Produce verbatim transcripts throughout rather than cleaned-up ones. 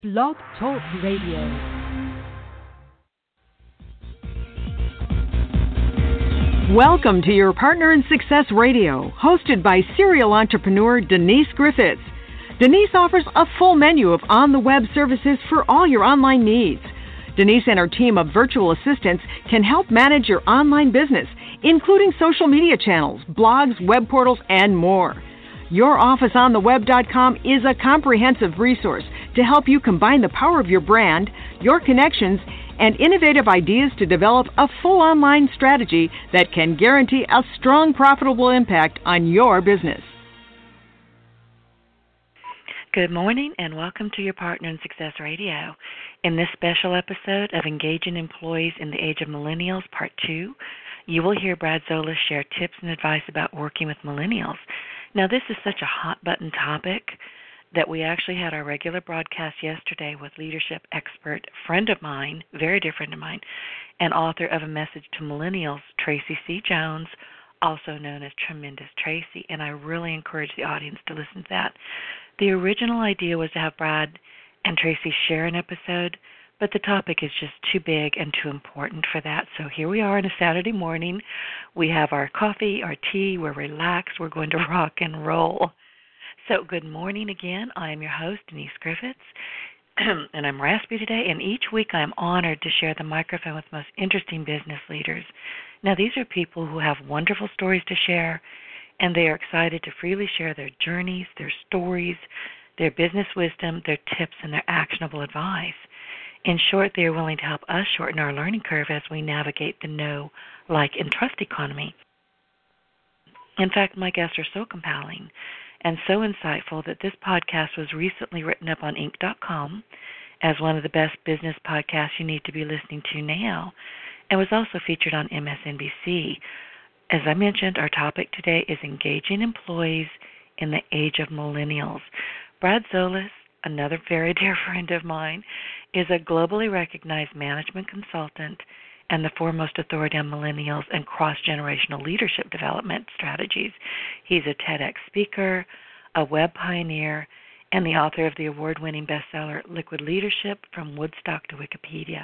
Blog Talk Radio. Welcome to your Partner in Success Radio, hosted by serial entrepreneur Denise Griffiths. Denise offers a full menu of on-the-web services for all your online needs. Denise and her team of virtual assistants can help manage your online business, including social media channels, blogs, web portals, and more. your office on the web dot com is a comprehensive resource to help you combine the power of your brand, your connections, and innovative ideas to develop a full online strategy that can guarantee a strong, profitable impact on your business. Good morning and welcome to your Partner in Success Radio. In this special episode of Engaging Employees in the Age of Millennials, Part two, you will hear Brad Zolas share tips and advice about working with millennials. Now, this is such a hot-button topic that we actually had our regular broadcast yesterday with leadership expert, friend of mine, very dear friend of mine, and author of A Message to Millennials, Tracy C. Jones, also known as Tremendous Tracy, and I really encourage the audience to listen to that. The original idea was to have Brad and Tracy share an episode, but the topic is just too big and too important for that. So here we are on a Saturday morning. We have our coffee, our tea, we're relaxed, we're going to rock and roll. So good morning again. I am your host, Denise Griffiths, and I'm raspy today, and each week I am honored to share the microphone with the most interesting business leaders. Now, these are people who have wonderful stories to share, and they are excited to freely share their journeys, their stories, their business wisdom, their tips, and their actionable advice. In short, they are willing to help us shorten our learning curve as we navigate the know, like, and trust economy. In fact, my guests are so compelling and so insightful that this podcast was recently written up on Inc dot com as one of the best business podcasts you need to be listening to now, and was also featured on M S N B C. As I mentioned, our topic today is engaging employees in the age of millennials. Brad Zolas, another very dear friend of mine, is a globally recognized management consultant and the foremost authority on millennials and cross-generational leadership development strategies. He's a TEDx speaker, a web pioneer, and the author of the award-winning bestseller Liquid Leadership, From Woodstock to Wikipedia.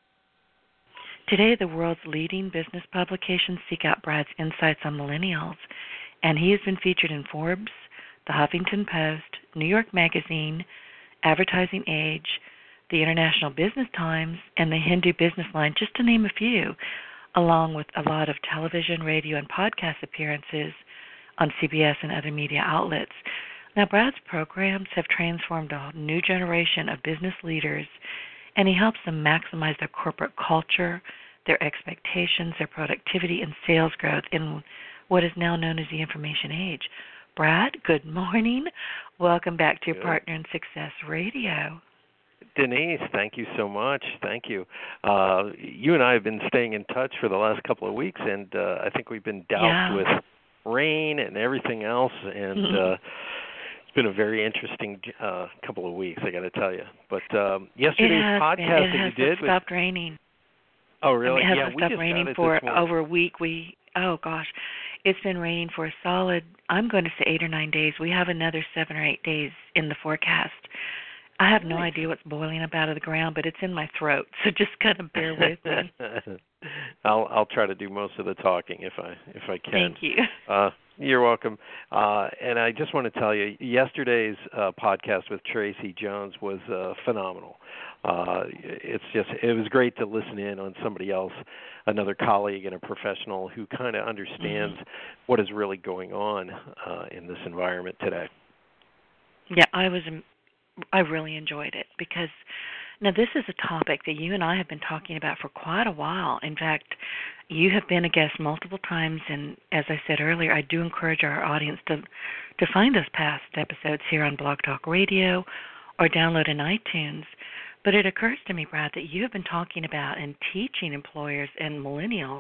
Today, the world's leading business publications seek out Brad's insights on millennials, and he has been featured in Forbes, the Huffington Post, New York Magazine, Advertising Age, the International Business Times, and the Hindu Business Line, just to name a few, along with a lot of television, radio, and podcast appearances on C B S and other media outlets. Now, Brad's programs have transformed a new generation of business leaders, and he helps them maximize their corporate culture, their expectations, their productivity, and sales growth in what is now known as the information age. Brad, good morning. Welcome back to your Good. Partner in Success Radio. Denise, thank you so much. Thank you. Uh, you and I have been staying in touch for the last couple of weeks, and uh, I think we've been doused Yeah. with rain and everything else, and uh, it's been a very interesting uh, couple of weeks, I got to tell you. But um, yesterday's it has podcast been. It that has you did stopped with, raining. oh really? I mean, it yeah, hasn't we stopped just raining got it for this morning. over a week. We oh gosh, it's been raining for a solid, I'm going to say eight or nine days. We have another seven or eight days in the forecast. I have no Nice. idea what's boiling up out of the ground, but it's in my throat, so just kind of bear with me. I'll I'll try to do most of the talking if I if I can. Thank you. Uh, you're welcome. Uh, and I just want to tell you, yesterday's uh, podcast with Tracy Jones was uh, phenomenal. Uh, it's just it was great to listen in on somebody else, another colleague and a professional who kind of understands Mm-hmm. what is really going on uh, in this environment today. Yeah, I was. I really enjoyed it because now this is a topic that you and I have been talking about for quite a while. In fact, you have been a guest multiple times, and as I said earlier, I do encourage our audience to to find those past episodes here on Blog Talk Radio or download in iTunes. But it occurs to me, Brad, that you have been talking about and teaching employers and millennials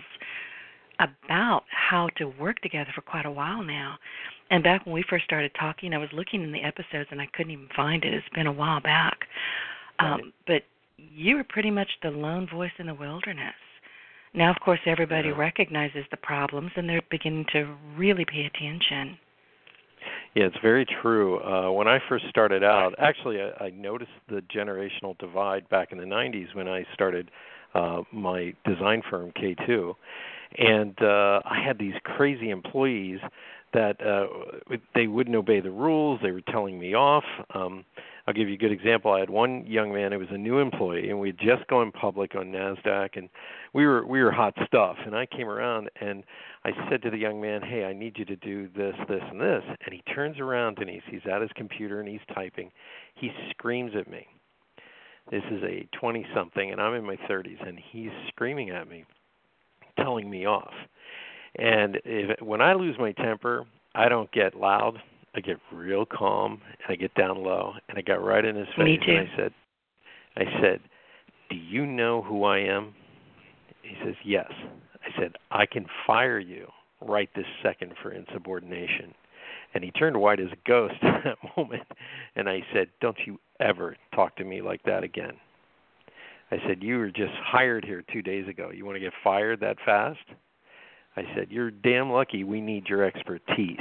about how to work together for quite a while now. And back when we first started talking, I was looking in the episodes and I couldn't even find it. It's been a while back. Right. Um, but you were pretty much the lone voice in the wilderness. Now, of course, everybody Yeah. recognizes the problems and they're beginning to really pay attention. Yeah, it's very true. Uh, when I first started out, actually, I, I noticed the generational divide back in the nineties when I started uh, my design firm, K two. And uh, I had these crazy employees that uh, they wouldn't obey the rules. They were telling me off. Um, I'll give you a good example. I had one young man who was a new employee, and we had just gone public on NASDAQ, and we were we were hot stuff. And I came around, and I said to the young man, hey, I need you to do this, this, and this. And he turns around, Denise. He's at his computer, and he's typing. He screams at me. This is a twenty-something, and I'm in my thirties, and he's screaming at me, telling me off. And if, when I lose my temper, I don't get loud. I get real calm, and I get down low, and I got right in his face. Me too. And I said, I said, do you know who I am? He says, yes. I said, I can fire you right this second for insubordination. And he turned white as a ghost at that moment. And I said, don't you ever talk to me like that again. I said, you were just hired here two days ago. You want to get fired that fast? I said, you're damn lucky we need your expertise.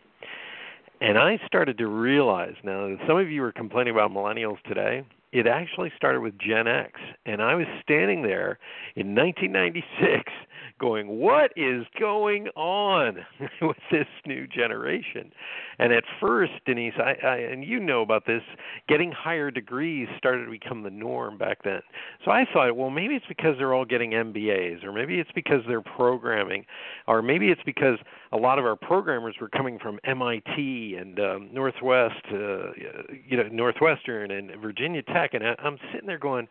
And I started to realize now that some of you are complaining about millennials today. It actually started with Gen X. And I was standing there in nineteen ninety-six going, what is going on with this new generation? And at first, Denise, I, I, and you know about this, getting higher degrees started to become the norm back then. So I thought, well, maybe it's because they're all getting M B As, or maybe it's because they're programming, or maybe it's because a lot of our programmers were coming from M I T and um, Northwest, uh, you know, Northwestern and Virginia Tech. And I, I'm sitting there going,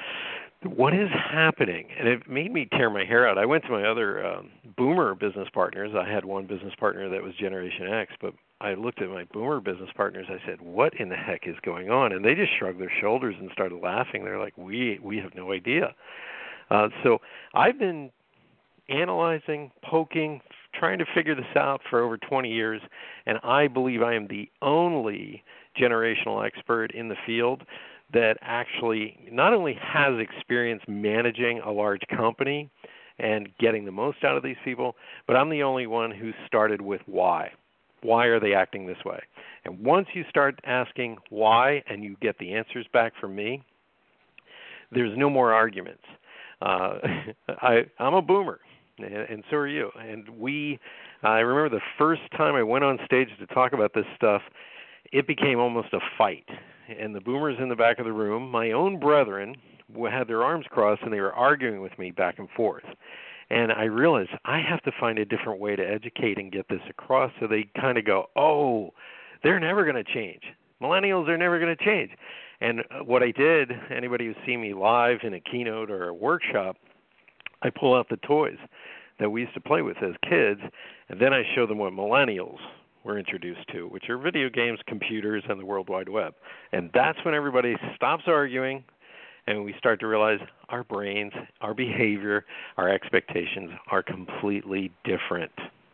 what is happening? And it made me tear my hair out. I went to my other um, boomer business partners. I had one business partner that was Generation X, but I looked at my boomer business partners. I said, what in the heck is going on? And they just shrugged their shoulders and started laughing. They're like, we we have no idea. Uh, so I've been analyzing, poking, trying to figure this out for over twenty years, and I believe I am the only generational expert in the field that actually not only has experience managing a large company and getting the most out of these people, but I'm the only one who started with why. Why are they acting this way? And once you start asking why and you get the answers back from me, there's no more arguments. Uh, I, I'm a boomer, and, and so are you. And we, I remember the first time I went on stage to talk about this stuff, it became almost a fight. And the boomers in the back of the room, my own brethren, had their arms crossed, and they were arguing with me back and forth. And I realized I have to find a different way to educate and get this across, so they kind of go, oh, they're never going to change. Millennials are never going to change. And what I did, anybody who's seen me live in a keynote or a workshop, I pull out the toys that we used to play with as kids, and then I show them what millennials we're introduced to, which are video games, computers, and the World Wide Web. And that's when everybody stops arguing, and we start to realize our brains, our behavior, our expectations are completely different.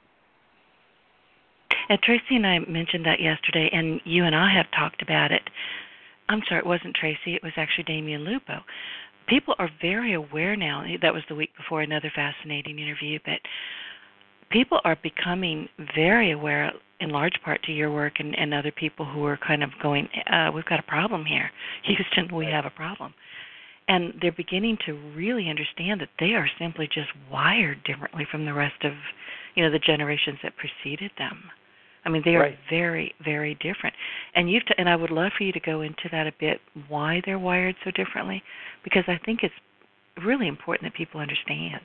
And Tracy and I mentioned that yesterday, and you and I have talked about it. I'm sorry, it wasn't Tracy. It was actually Damian Lupo. People are very aware now. That was the week before another fascinating interview, but people are becoming very aware, in large part to your work and, and other people who are kind of going, uh, we've got a problem here. Houston, we have a problem. And they're beginning to really understand that they are simply just wired differently from the rest of, you know, the generations that preceded them. I mean, they are right. very, very different. And you've t- and I would love for you to go into that a bit, why they're wired so differently, because I think it's really important that people understand.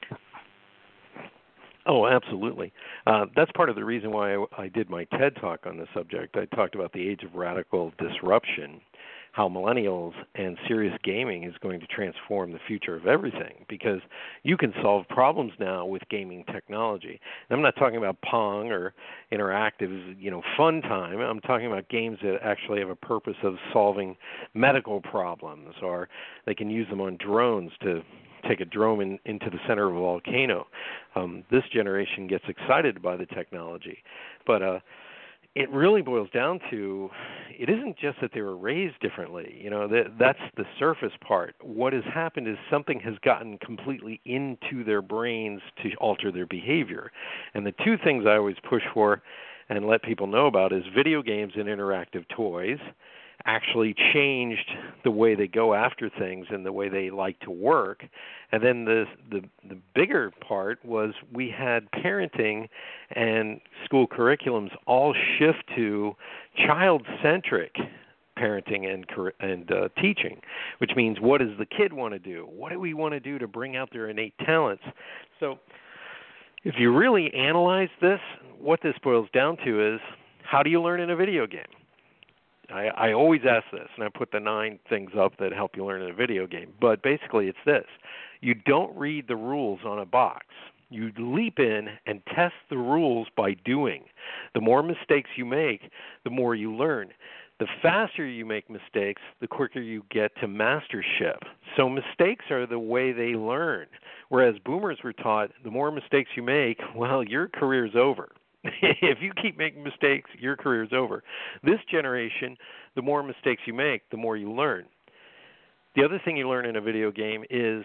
Oh, absolutely. Uh, that's part of the reason why I, I did my TED Talk on the subject. I talked about the age of radical disruption, how millennials and serious gaming is going to transform the future of everything, because you can solve problems now with gaming technology. And I'm not talking about Pong or interactive, you know, fun time. I'm talking about games that actually have a purpose of solving medical problems, or they can use them on drones to take a drone in, into the center of a volcano. Um, this generation gets excited by the technology. But uh, it really boils down to, it isn't just that they were raised differently. You know, that, that's the surface part. What has happened is something has gotten completely into their brains to alter their behavior. And the two things I always push for, and let people know about is video games and interactive toys actually changed the way they go after things and the way they like to work. And then the the, the bigger part was we had parenting and school curriculums all shift to child-centric parenting and and uh, teaching, which means what does the kid want to do? What do we want to do to bring out their innate talents? So if you really analyze this, what this boils down to is, how do you learn in a video game? I, I always ask this, and I put the nine things up that help you learn in a video game. But basically it's this. You don't read the rules on a box. You leap in and test the rules by doing. The more mistakes you make, the more you learn. The faster you make mistakes, the quicker you get to mastership. So mistakes are the way they learn. Whereas boomers were taught, the more mistakes you make, well, your career's over. If you keep making mistakes, your career's over. This generation, the more mistakes you make, the more you learn. The other thing you learn in a video game is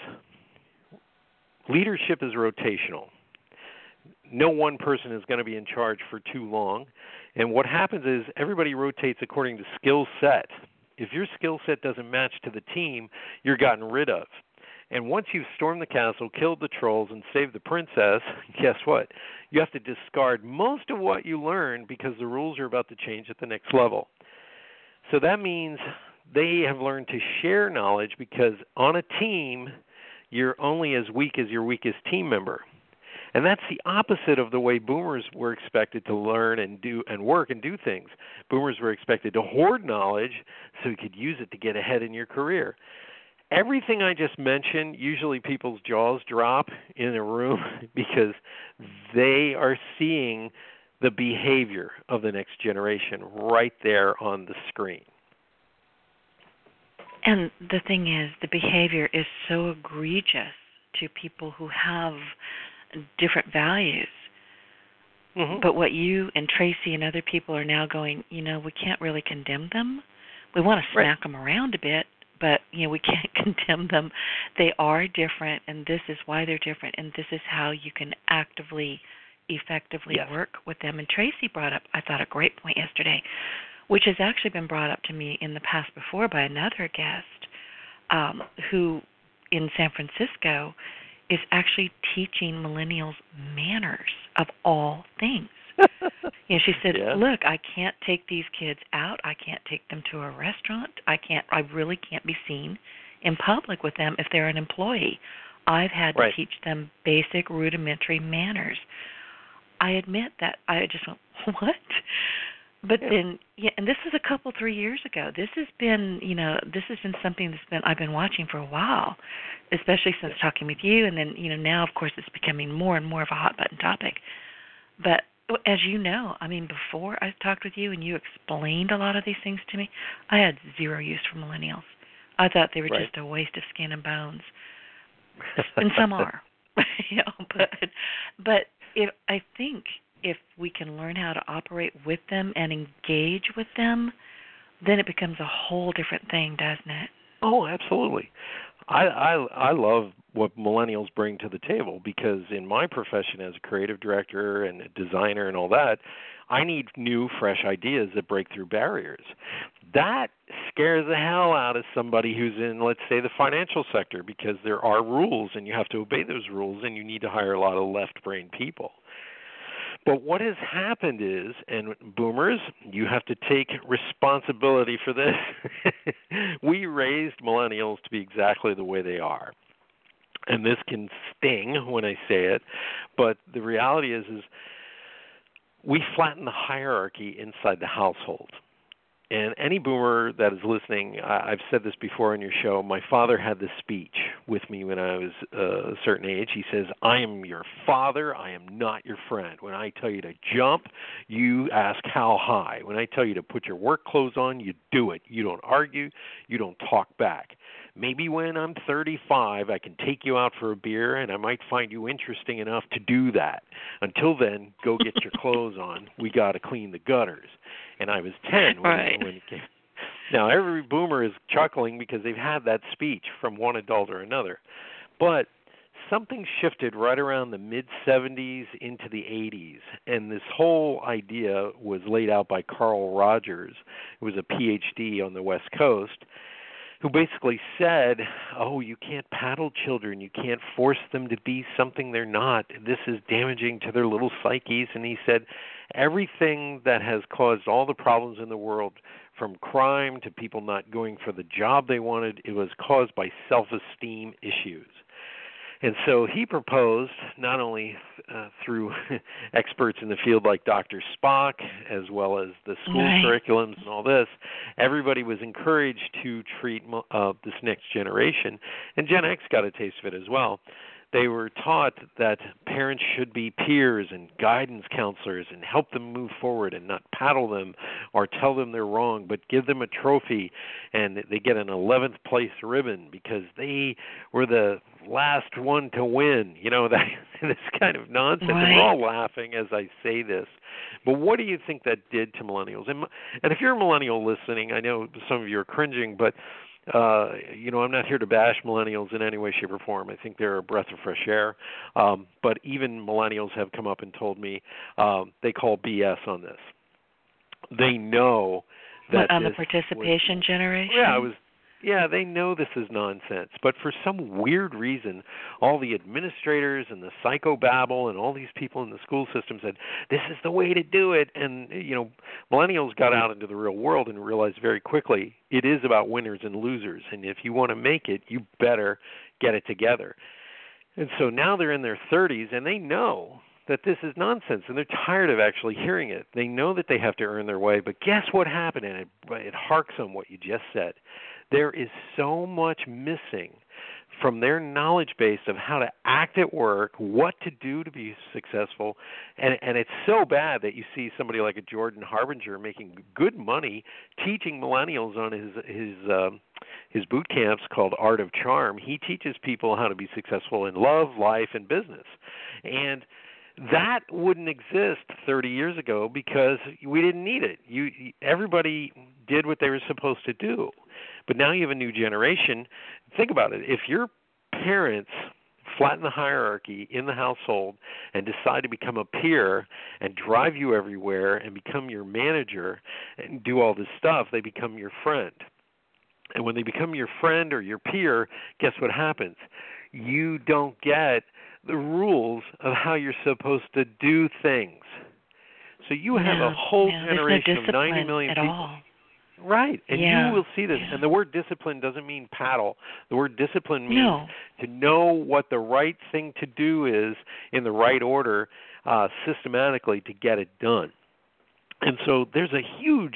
leadership is rotational. No one person is going to be in charge for too long. And what happens is everybody rotates according to skill set. If your skill set doesn't match to the team, you're gotten rid of. And once you've stormed the castle, killed the trolls, and saved the princess, guess what? You have to discard most of what you learned because the rules are about to change at the next level. So that means they have learned to share knowledge because on a team, you're only as weak as your weakest team member. And that's the opposite of the way boomers were expected to learn and do and work and do things. Boomers were expected to hoard knowledge so you could use it to get ahead in your career. Everything I just mentioned, usually people's jaws drop in a room because they are seeing the behavior of the next generation right there on the screen. And the thing is, the behavior is so egregious to people who have different values. Mm-hmm. But what you and Tracy and other people are now going, you know, we can't really condemn them. We want to smack right. them around a bit, but, you know, we can't condemn them. They are different, and this is why they're different, and this is how you can actively, effectively yes. work with them. And Tracy brought up, I thought, a great point yesterday, which has actually been brought up to me in the past before by another guest um, who, in San Francisco, is actually teaching millennials manners of all things. You know, she said, yeah. look, I can't take these kids out. I can't take them to a restaurant. I can't. I really can't be seen in public with them if they're an employee. I've had right. to teach them basic rudimentary manners. I admit that I just went, what? But yeah. then, yeah, and this is a couple, three years ago. This has been, you know, this has been something that's been I've been watching for a while, especially since yeah. talking with you, and then, you know, now of course it's becoming more and more of a hot button topic. But as you know, I mean, before I talked with you and you explained a lot of these things to me, I had zero use for millennials. I thought they were right. just a waste of skin and bones, and some are, you know. But but if I think. if we can learn how to operate with them and engage with them, then it becomes a whole different thing, doesn't it? Oh, absolutely. I, I I love what millennials bring to the table because in my profession as a creative director and a designer and all that, I need new, fresh ideas that break through barriers. That scares the hell out of somebody who's in, let's say, the financial sector because there are rules and you have to obey those rules and you need to hire a lot of left-brain people. But what has happened is, and boomers, you have to take responsibility for this. We raised millennials to be exactly the way they are. And this can sting when I say it, but the reality is, is we flatten the hierarchy inside the household. And any boomer that is listening, I've said this before on your show, my father had this speech with me when I was uh, a certain age. He says, I am your father, I am not your friend. When I tell you to jump, you ask how high. When I tell you to put your work clothes on, you do it. You don't argue, you don't talk back. Maybe when I'm thirty-five, I can take you out for a beer, and I might find you interesting enough to do that. Until then, go get your clothes on. We got to clean the gutters. And I was ten when, right. when it came. Now, every boomer is chuckling because they've had that speech from one adult or another. But something shifted right around the mid seventies into the eighties, and this whole idea was laid out by Carl Rogers, who was a P H D on the West Coast, who basically said, oh, you can't paddle children. You can't force them to be something they're not. This is damaging to their little psyches. And he said, everything that has caused all the problems in the world, from crime to people not going for the job they wanted, it was caused by self-esteem issues. And so he proposed, not only uh, through experts in the field like Doctor Spock, as well as the school right. curriculums and all this, everybody was encouraged to treat uh, this next generation. And Gen X got a taste of it as well. They were taught that parents should be peers and guidance counselors and help them move forward and not paddle them or tell them they're wrong, but give them a trophy and they get an eleventh place ribbon because they were the last one to win. You know, that this kind of nonsense. Right. And we're all laughing as I say this. But what do you think that did to millennials? And, and if you're a millennial listening, I know some of you are cringing, but Uh, you know, I'm not here to bash millennials in any way, shape, or form. I think they're a breath of fresh air. Um, but even millennials have come up and told me um, they call B S on this. They know that what, on the this participation was, generation? Yeah, it was. Yeah, they know this is nonsense, but for some weird reason, all the administrators and the psychobabble and all these people in the school system said, this is the way to do it. And, you know, millennials got out into the real world and realized very quickly it is about winners and losers. And if you want to make it, you better get it together. And so now they're in their thirties, and they know that this is nonsense, and they're tired of actually hearing it. They know that they have to earn their way, but guess what happened? And it, it harks on what you just said. There is so much missing from their knowledge base of how to act at work, what to do to be successful, and and it's so bad that you see somebody like a Jordan Harbinger making good money teaching millennials on his his um, his boot camps called Art of Charm. He teaches people how to be successful in love, life, and business, and that wouldn't exist thirty years ago because we didn't need it. You everybody did what they were supposed to do. But now you have a new generation. Think about it. If your parents flatten the hierarchy in the household and decide to become a peer and drive you everywhere and become your manager and do all this stuff, they become your friend. And when they become your friend or your peer, guess what happens? You don't get the rules of how you're supposed to do things. So you have no, a whole no, generation no of ninety million at people. All. Right, and yeah. you will see this. Yeah. And the word discipline doesn't mean paddle. The word discipline means no. to know what the right thing to do is in the right order, uh, systematically to get it done. And so there's a huge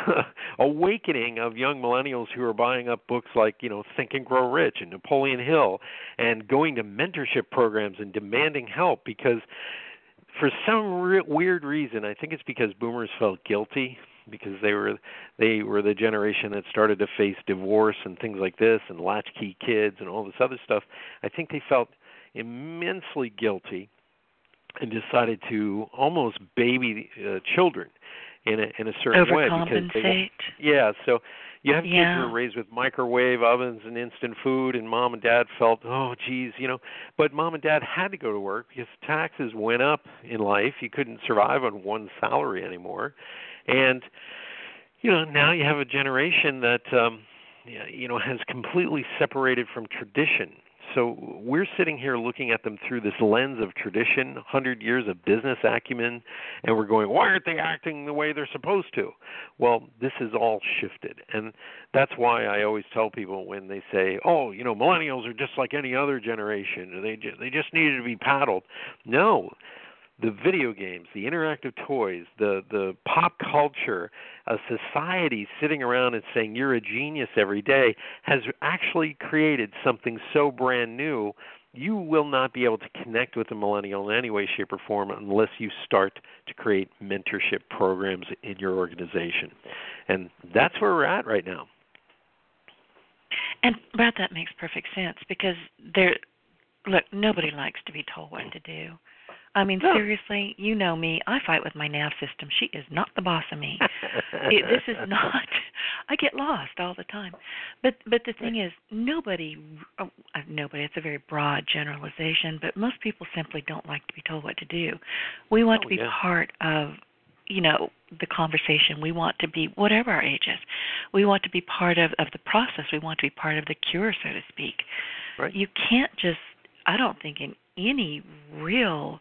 awakening of young millennials who are buying up books like, you know, Think and Grow Rich and Napoleon Hill and going to mentorship programs and demanding help because for some re- weird reason, I think it's because boomers felt guilty because they were they were the generation that started to face divorce and things like this and latchkey kids and all this other stuff. I think they felt immensely guilty and decided to almost baby uh, children in a in a certain way because they, yeah. So you have kids yeah. who are raised with microwave ovens and instant food, and mom and dad felt, oh, geez, you know. But mom and dad had to go to work because taxes went up in life. You couldn't survive on one salary anymore. And, you know, now you have a generation that, um, you know, has completely separated from tradition. So we're sitting here looking at them through this lens of tradition, one hundred years of business acumen, and we're going, why aren't they acting the way they're supposed to? Well, this has all shifted. And that's why I always tell people when they say, oh, you know, millennials are just like any other generation. They just, they just needed to be paddled. No. The video games, the interactive toys, the, the pop culture, a society sitting around and saying you're a genius every day has actually created something so brand new, you will not be able to connect with a millennial in any way, shape, or form unless you start to create mentorship programs in your organization. And that's where we're at right now. And, Brad, that makes perfect sense because there, look, nobody likes to be told what to do. I mean, no. seriously, you know me. I fight with my nav system. She is not the boss of me. it, this is not. I get lost all the time. But but the thing is, nobody. Oh, I nobody. It's a very broad generalization, but most people simply don't like to be told what to do. We want oh, to be yeah. part of, you know, the conversation. We want to be, whatever our age is, we want to be part of, of the process. We want to be part of the cure, so to speak. Right. You can't just, I don't think in any real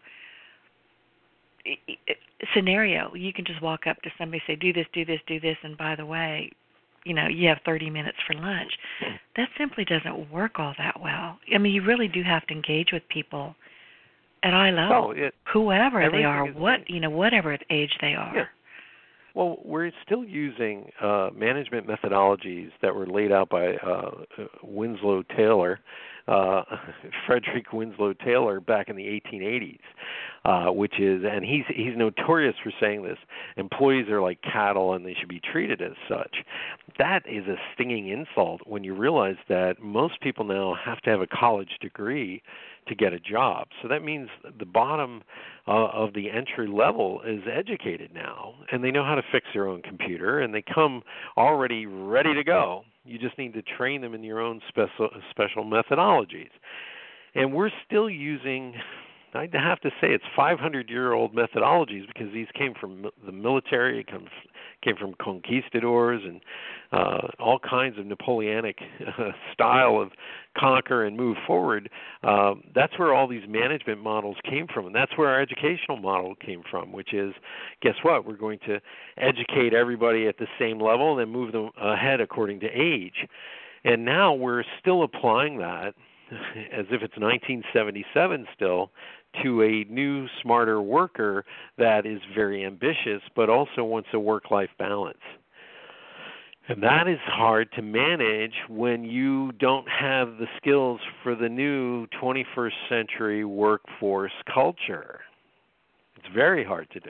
scenario, you can just walk up to somebody and say, do this, do this, do this, and by the way, you know, you have thirty minutes for lunch. That simply doesn't work all that well. I mean, you really do have to engage with people at eye level, oh, it, whoever they are, is, what you know, whatever age they are. Yeah. Well, we're still using uh, management methodologies that were laid out by uh, Winslow Taylor, uh, Frederick Winslow Taylor, back in the eighteen eighties, uh, which is, and he's he's notorious for saying this: employees are like cattle, and they should be treated as such. That is a stinging insult when you realize that most people now have to have a college degree to get a job. So that means the bottom uh, of the entry level is educated now, and they know how to fix their own computer, and they come already ready to go. You just need to train them in your own special special methodologies. And we're still using, I'd have to say, it's five hundred year old methodologies, because these came from the military, it comes, came from conquistadors and uh, all kinds of Napoleonic uh, style of conquer and move forward. Uh, that's where all these management models came from, and that's where our educational model came from, which is, guess what, we're going to educate everybody at the same level and then move them ahead according to age. And now we're still applying that as if it's nineteen seventy-seven still, to a new, smarter worker that is very ambitious but also wants a work-life balance. And that is hard to manage when you don't have the skills for the new twenty-first century workforce culture. It's very hard to do.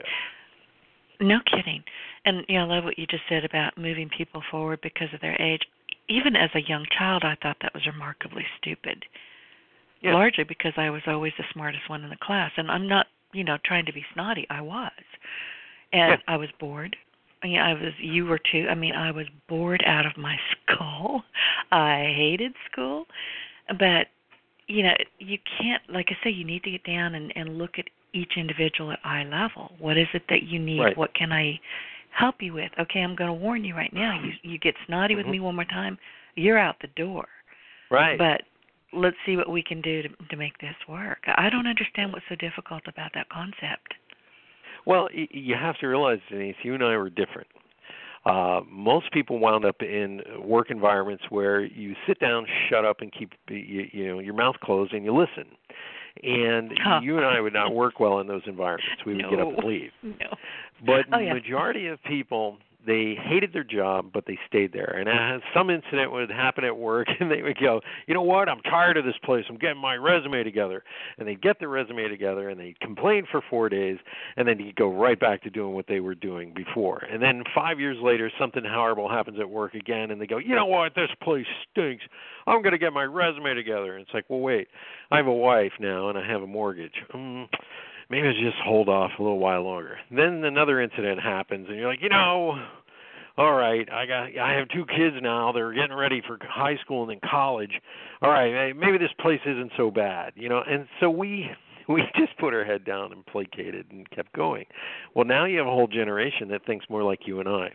No kidding. And you know, I love what you just said about moving people forward because of their age. Even as a young child, I thought that was remarkably stupid. Yeah. Largely because I was always the smartest one in the class. And I'm not, you know, trying to be snotty. I was. And yeah. I was bored. I mean, I was, you were too. I mean, I was bored out of my skull. I hated school. But, you know, you can't, like I say, you need to get down and, and look at each individual at eye level. What is it that you need? Right. What can I help you with? Okay, I'm going to warn you right now. You, you get snotty mm-hmm. with me one more time, you're out the door. Right. But let's see what we can do to, to make this work. I don't understand what's so difficult about that concept. Well, you have to realize, Denise, you and I were different. Uh, most people wound up in work environments where you sit down, shut up, and keep you, you know your mouth closed, and you listen. And huh. you and I would not work well in those environments. We would no. get up and leave. No. But oh, the yeah. majority of people, they hated their job, but they stayed there. And uh, some incident would happen at work, and they would go, you know what, I'm tired of this place. I'm getting my resume together. And they'd get their resume together, and they'd complain for four days, and then they'd go right back to doing what they were doing before. And then five years later, something horrible happens at work again, and they go, you know what, this place stinks. I'm going to get my resume together. And it's like, well, wait, I have a wife now, and I have a mortgage. Um, maybe I should just hold off a little while longer. Then another incident happens, and you're like, you know, all right, I got, I have two kids now. They're getting ready for high school and then college. All right, maybe this place isn't so bad, you know. And so we we just put our head down and placated and kept going. Well, now you have a whole generation that thinks more like you and I.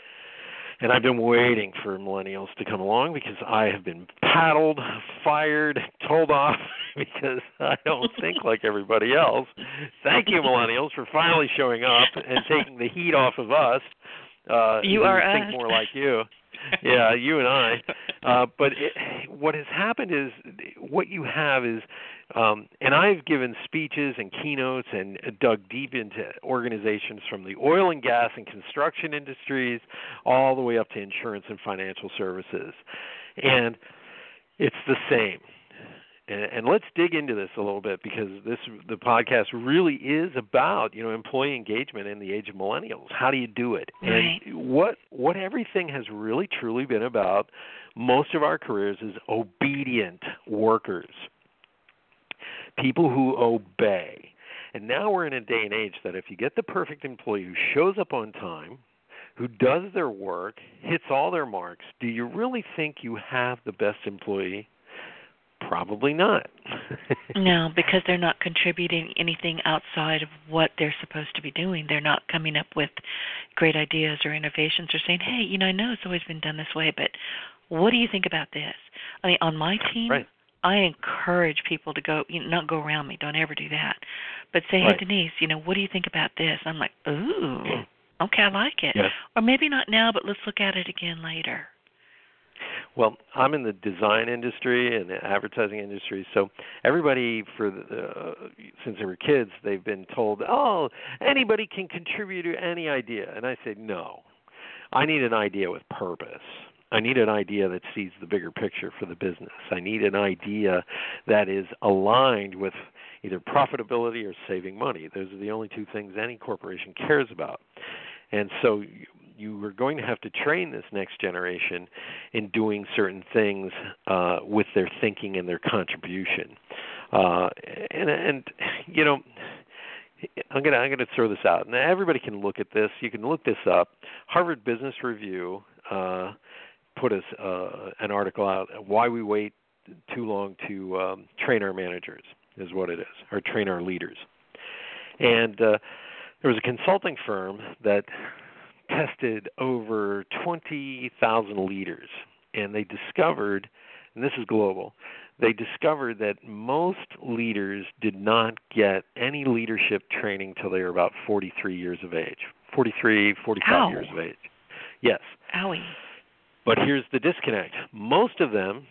And I've been waiting for millennials to come along because I have been paddled, fired, told off because I don't think like everybody else. Thank you, millennials, for finally showing up and taking the heat off of us. Uh, you are think us. more like you. Yeah, you and I. Uh, but it, what has happened is what you have is, um, and I've given speeches and keynotes and dug deep into organizations from the oil and gas and construction industries all the way up to insurance and financial services. And it's the same. And, and let's dig into this a little bit because this the podcast really is about, you know, employee engagement in the age of millennials. How do you do it? Right. And what what everything has really truly been about most of our careers is obedient workers, people who obey. And now we're in a day and age that if you get the perfect employee who shows up on time, who does their work, hits all their marks, do you really think you have the best employee? Probably not. No, because they're not contributing anything outside of what they're supposed to be doing. They're not coming up with great ideas or innovations or saying, hey, you know, I know it's always been done this way, but what do you think about this? I mean, on my team, right. I encourage people to go, you know, not go around me. Don't ever do that. But say, hey, right. Denise, you know, what do you think about this? I'm like, ooh, okay, I like it. Yeah. Or maybe not now, but let's look at it again later. Well, I'm in the design industry and the advertising industry, so everybody, for the, uh, since they were kids, they've been told, oh, anybody can contribute to any idea. And I say, no, I need an idea with purpose. I need an idea that sees the bigger picture for the business. I need an idea that is aligned with either profitability or saving money. Those are the only two things any corporation cares about. And so you are going to have to train this next generation in doing certain things uh, with their thinking and their contribution. Uh, and, and, you know, I'm gonna I'm gonna throw this out. Now everybody can look at this. You can look this up. Harvard Business Review uh, put us uh, an article out. Why we wait too long to um, train our managers is what it is, or train our leaders. And uh, there was a consulting firm that tested over twenty thousand leaders, and they discovered, and this is global, they discovered that most leaders did not get any leadership training till they were about forty-three years of age. forty-three, forty-five Ow. years of age. Yes. Owie. But here's the disconnect. Most of them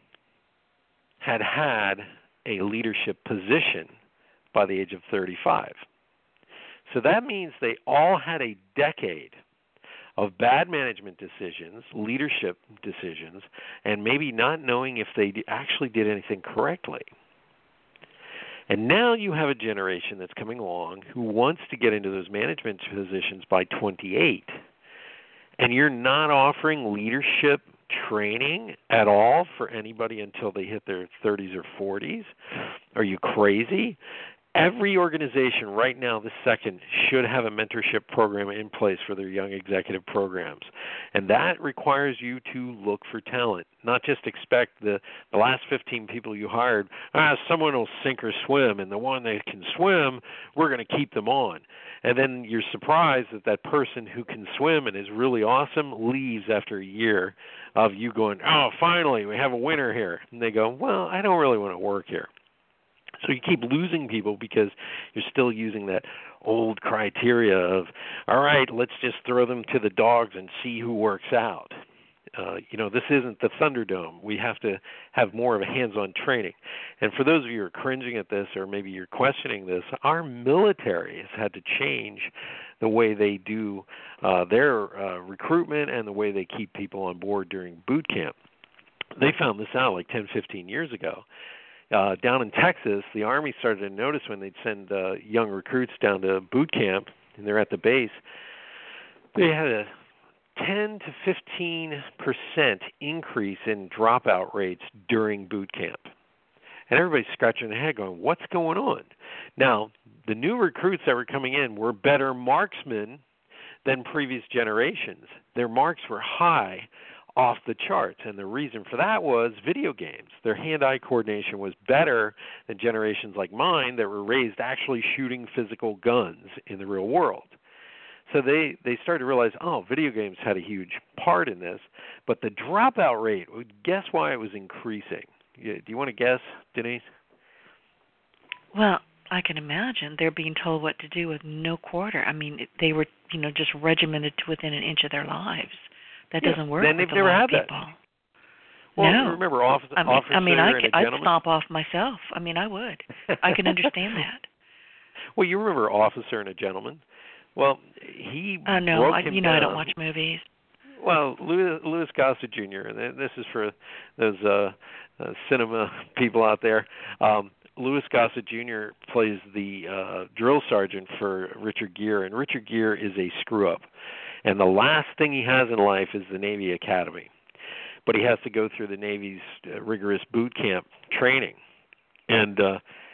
had had a leadership position by the age of thirty-five. So that means they all had a decade of bad management decisions, leadership decisions, and maybe not knowing if they actually did anything correctly. And now you have a generation that's coming along who wants to get into those management positions by twenty-eight, and you're not offering leadership training at all for anybody until they hit their thirties or forties? Are you crazy? Every organization right now, this second, should have a mentorship program in place for their young executive programs. And that requires you to look for talent, not just expect the, the last fifteen people you hired, ah, someone will sink or swim, and the one that can swim, we're going to keep them on. And then you're surprised that that person who can swim and is really awesome leaves after a year of you going, oh, finally, we have a winner here. And they go, well, I don't really want to work here. So you keep losing people because you're still using that old criteria of, all right, let's just throw them to the dogs and see who works out. Uh, you know, this isn't the Thunderdome. We have to have more of a hands-on training. And for those of you who are cringing at this, or maybe you're questioning this, our military has had to change the way they do uh, their uh, recruitment and the way they keep people on board during boot camp. They found this out like ten, fifteen years ago. Uh, down in Texas, the Army started to notice when they'd send uh, young recruits down to boot camp, and they're at the base, they had a ten to fifteen percent increase in dropout rates during boot camp. And everybody's scratching their head going, what's going on? Now, the new recruits that were coming in were better marksmen than previous generations. Their marks were high, off the charts, and the reason for that was video games. Their hand-eye coordination was better than generations like mine that were raised actually shooting physical guns in the real world. So they, they started to realize, oh, video games had a huge part in this, but the dropout rate, guess why it was increasing? Do you want to guess, Denise? Well, I can imagine they're being told what to do with no quarter. I mean, they were, you know, just regimented to within an inch of their lives. That yeah. doesn't work then with they've a never lot had of people. That. Well, no. remember, officer, I mean, officer I mean, I and could, a I'd gentleman? stomp off myself. I mean, I would. I can understand that. Well, you remember Officer and a Gentleman? Well, he uh, no, broke I, him you know, down. I don't watch movies. Well, Louis, Louis Gossett Junior, and this is for those uh, uh, cinema people out there. Um, Louis Gossett Junior plays the uh, drill sergeant for Richard Gere, and Richard Gere is a screw-up. And the last thing he has in life is the Navy Academy. But he has to go through the Navy's uh, rigorous boot camp training. And uh,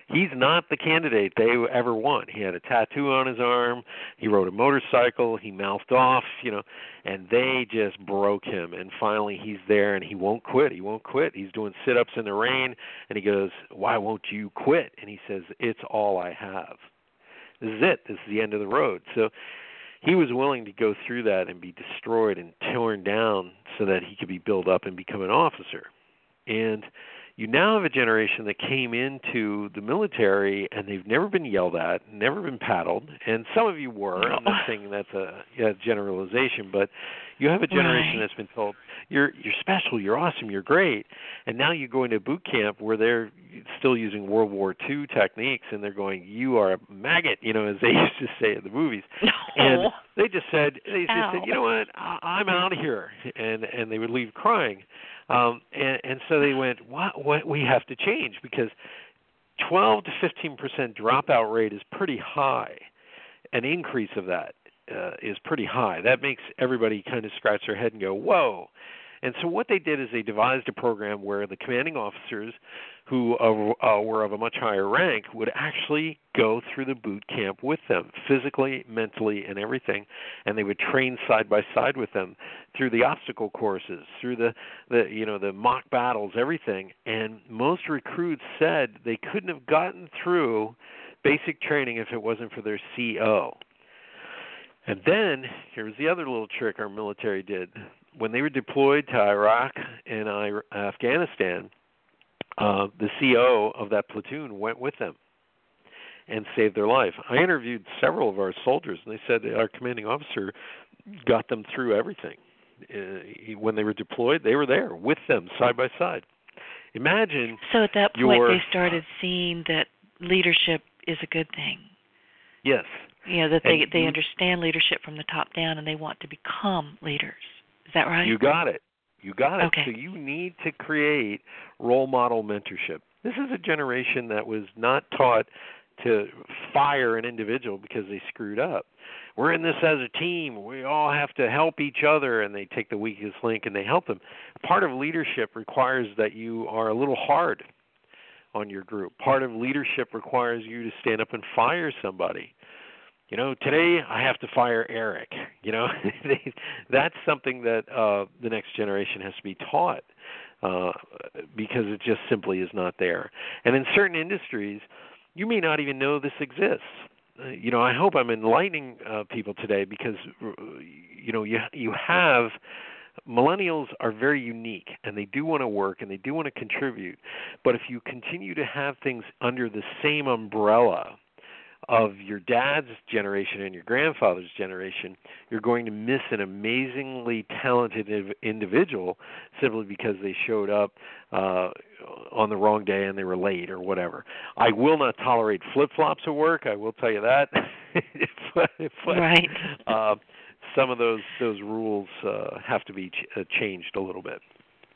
he's not the candidate they ever want. He had a tattoo on his arm. He rode a motorcycle. He mouthed off, you know, and they just broke him. And finally he's there, and he won't quit. He won't quit. He's doing sit-ups in the rain, and he goes, why won't you quit? And he says, it's all I have. This is it. This is the end of the road. So he was willing to go through that and be destroyed and torn down so that he could be built up and become an officer. And you now have a generation that came into the military and they've never been yelled at, never been paddled, and some of you were. I'm not saying that's a yeah, generalization, but you have a generation right. that's been told, you're you're special, you're awesome, you're great, and now you go into boot camp where they're still using World War Two techniques, and they're going, you are a maggot, you know, as they used to say in the movies. No. And they just said, they just Ow. said, you know what, I, I'm out of here, and and they would leave crying. Um, and, and so they went, what, what, we have to change, because twelve to fifteen percent dropout rate is pretty high. An increase of that uh, is pretty high. That makes everybody kind of scratch their head and go, whoa. And so what they did is they devised a program where the commanding officers who uh, uh, were of a much higher rank would actually go through the boot camp with them, physically, mentally, and everything, and they would train side by side with them through the obstacle courses, through the, the you know the mock battles, everything. And most recruits said they couldn't have gotten through basic training if it wasn't for their C O. And then here's the other little trick our military did. When they were deployed to Iraq and Afghanistan, uh, the C O of that platoon went with them and saved their life. I interviewed several of our soldiers, and they said our commanding officer got them through everything. Uh, he, when they were deployed, they were there with them, side by side. Imagine. So at that point, your, they started seeing that leadership is a good thing. Yes. You know, that they And they you, understand leadership from the top down, and they want to become leaders. Is that right? You got it. You got it. Okay. So you need to create role model mentorship. This is a generation that was not taught to fire an individual because they screwed up. We're in this as a team. We all have to help each other, and they take the weakest link and they help them. Part of leadership requires that you are a little hard on your group. Part of leadership requires you to stand up and fire somebody. You know, today I have to fire Eric. You know, that's something that uh, the next generation has to be taught uh, because it just simply is not there. And in certain industries, you may not even know this exists. Uh, you know, I hope I'm enlightening uh, people today because, you know, you you have millennials are very unique, and they do want to work, and they do want to contribute. But if you continue to have things under the same umbrella of your dad's generation and your grandfather's generation, you're going to miss an amazingly talented individual simply because they showed up uh, on the wrong day and they were late or whatever. I will not tolerate flip-flops at work, I will tell you that. but, but, right. Uh, some of those those rules uh, have to be ch- uh, changed a little bit.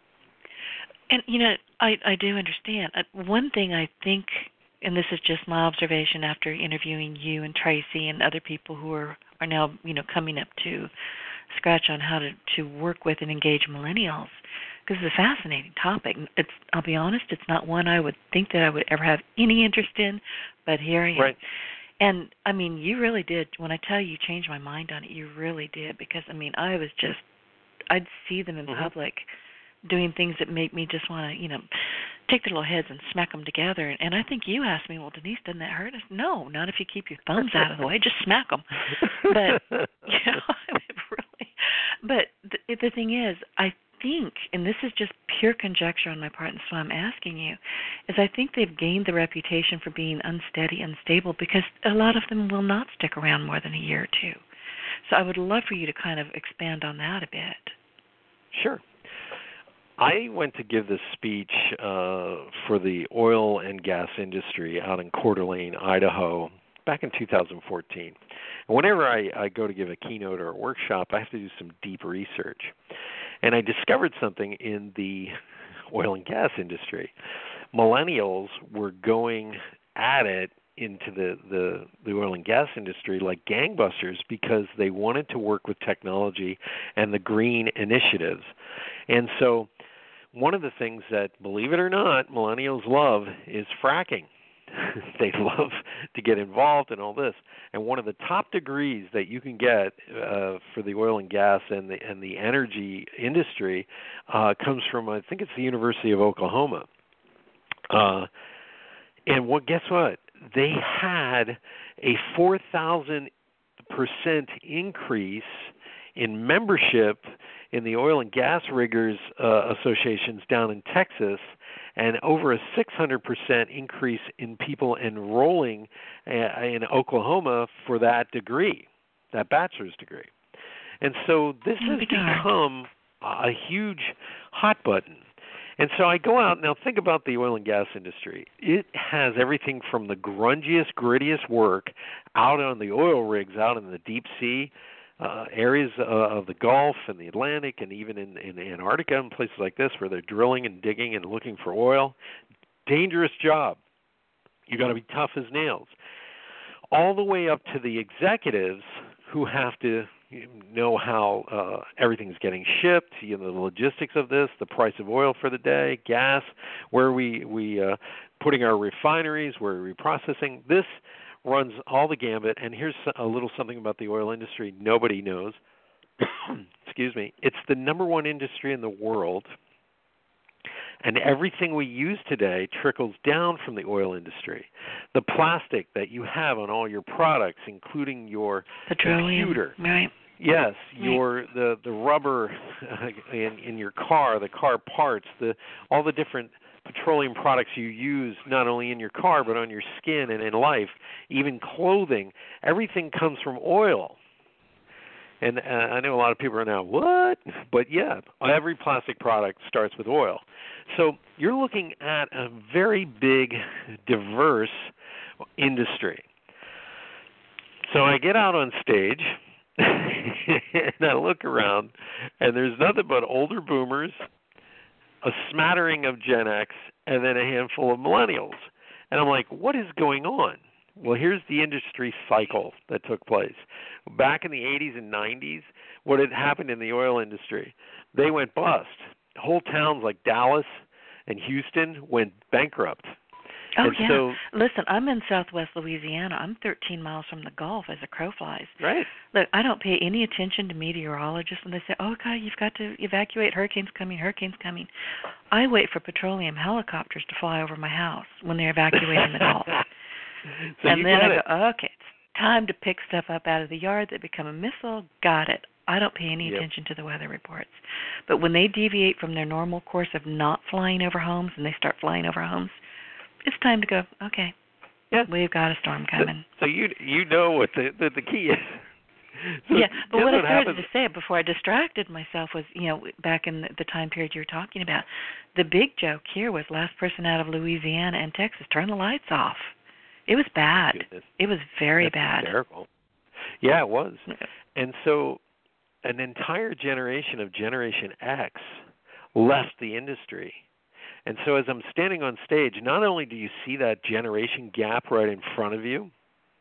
And, you know, I, I do understand. Uh, one thing I think, and this is just my observation after interviewing you and Tracy and other people who are, are now, you know, coming up to scratch on how to, to work with and engage millennials, because it's a fascinating topic. It's, I'll be honest, it's not one I would think that I would ever have any interest in, but here I am. Right. And, I mean, you really did. When I tell you you changed my mind on it, you really did, because, I mean, I was just, I'd see them in mm-hmm. public doing things that make me just want to, you know, take their little heads and smack them together. And, and I think you asked me, well, Denise, doesn't that hurt us? No, not if you keep your thumbs out of the way. Just smack them. But, you know, I mean, really. But the, the thing is, I think, and this is just pure conjecture on my part, and so I'm asking you, is I think they've gained the reputation for being unsteady, unstable, because a lot of them will not stick around more than a year or two. So I would love for you to kind of expand on that a bit. Sure. I went to give this speech uh, for the oil and gas industry out in Coeur d'Alene, Idaho, back in two thousand fourteen. And whenever I, I go to give a keynote or a workshop, I have to do some deep research. And I discovered something in the oil and gas industry. Millennials were going at it into the, the, the oil and gas industry like gangbusters because they wanted to work with technology and the green initiatives. And so one of the things that, believe it or not, millennials love is fracking. they love to get involved in all this. And one of the top degrees that you can get uh, for the oil and gas and the and the energy industry uh, comes from, I think it's the University of Oklahoma. Uh, and what? Guess what? They had a four thousand percent increase in membership in the oil and gas riggers uh, associations down in Texas, and over a six hundred percent increase in people enrolling uh, in Oklahoma for that degree, that bachelor's degree. And so this has become a huge hot button. And so I go out, now think about the oil and gas industry. It has everything from the grungiest, grittiest work out on the oil rigs, out in the deep sea, uh, areas uh, of the Gulf and the Atlantic, and even in, in Antarctica and places like this where they're drilling and digging and looking for oil. Dangerous job. You got to be tough as nails. All the way up to the executives who have to know how uh, everything's getting shipped, you know, the logistics of this, the price of oil for the day, gas, where we we uh, putting our refineries, where are we processing. This runs all the gambit. And here's a little something about the oil industry nobody knows. Excuse me. It's the number one industry in the world. And everything we use today trickles down from the oil industry. The plastic that you have on all your products, including your petroleum, computer. Right. Yes, right. your the the rubber in in your car, the car parts, the all the different petroleum products you use not only in your car but on your skin and in life, even clothing. Everything comes from oil. And uh, I know a lot of people are now, what? But yeah, every plastic product starts with oil. So you're looking at a very big, diverse industry. So I get out on stage, and I look around, and there's nothing but older boomers, a smattering of Gen X, and then a handful of millennials. And I'm like, what is going on? Well, here's the industry cycle that took place. Back in the eighties and nineties, what had happened in the oil industry? They went bust. Whole towns like Dallas and Houston went bankrupt. Oh, and yeah. So, Listen, I'm in southwest Louisiana. I'm thirteen miles from the Gulf as a crow flies. Right. Look, I don't pay any attention to meteorologists when they say, oh, God, you've got to evacuate. Hurricane's coming, hurricane's coming. I wait for petroleum helicopters to fly over my house when they're evacuating the Gulf. So and then I it. go, okay, it's time to pick stuff up out of the yard that become a missile. Got it. I don't pay any Yep. attention to the weather reports. But when they deviate from their normal course of not flying over homes and they start flying over homes, it's time to go, okay, yeah. we've got a storm coming. So, so you you know what the the, the key is. So yeah, but what I what started happens. to say before I distracted myself was, you know, back in the, the time period you were talking about, the big joke here was last person out of Louisiana and Texas, turn the lights off. It was bad. Goodness. It was very That's bad. Hysterical. Yeah, it was. And so an entire generation of Generation X left the industry. And so as I'm standing on stage, not only do you see that generation gap right in front of you,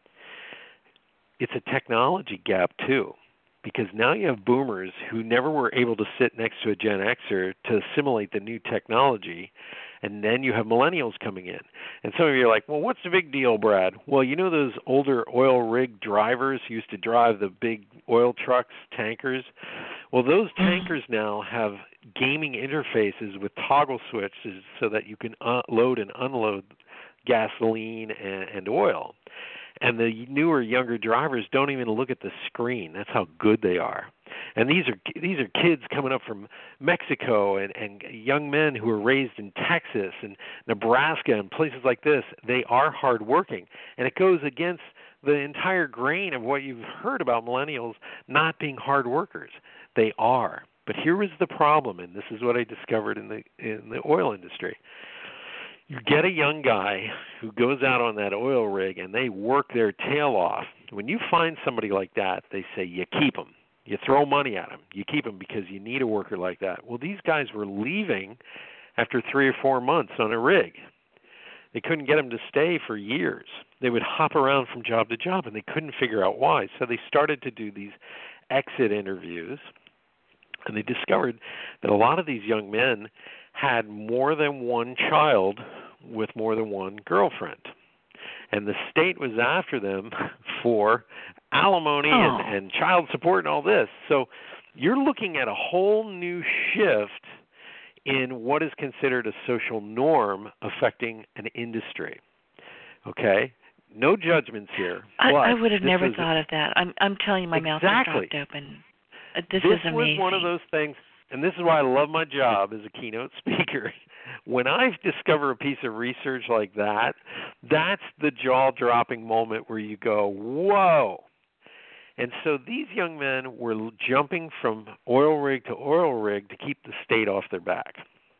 it's a technology gap too. Because now you have boomers who never were able to sit next to a Gen Xer to assimilate the new technology, and then you have millennials coming in. And some of you are like, well, what's the big deal, Brad? Well, you know those older oil rig drivers who used to drive the big oil trucks, tankers? Well, those tankers now have gaming interfaces with toggle switches so that you can uh, load and unload gasoline and, and oil. And the newer, younger drivers don't even look at the screen. That's how good they are. And these are these are kids coming up from Mexico and, and young men who are raised in Texas and Nebraska and places like this. They are hardworking. And it goes against the entire grain of what you've heard about millennials not being hard workers. They are. But here was the problem, and this is what I discovered in the in the oil industry. You get a young guy who goes out on that oil rig and they work their tail off. When you find somebody like that, they say you keep them. You throw money at them. You keep them because you need a worker like that. Well, these guys were leaving after three or four months on a rig. They couldn't get them to stay for years. They would hop around from job to job, and they couldn't figure out why. So they started to do these exit interviews, and they discovered that a lot of these young men had more than one child with more than one girlfriend. and the state was after them for alimony oh. and, and child support and all this. So you're looking at a whole new shift in what is considered a social norm affecting an industry. Okay? No judgments here. I, I would have never was, thought of that. I'm I'm telling you, my exactly. mouth just dropped open. Uh, This, this is amazing. was one of those things, and this is why I love my job as a keynote speaker. When I discover a piece of research like that, that's the jaw-dropping moment where you go, whoa. And so these young men were jumping from oil rig to oil rig to keep the state off their back.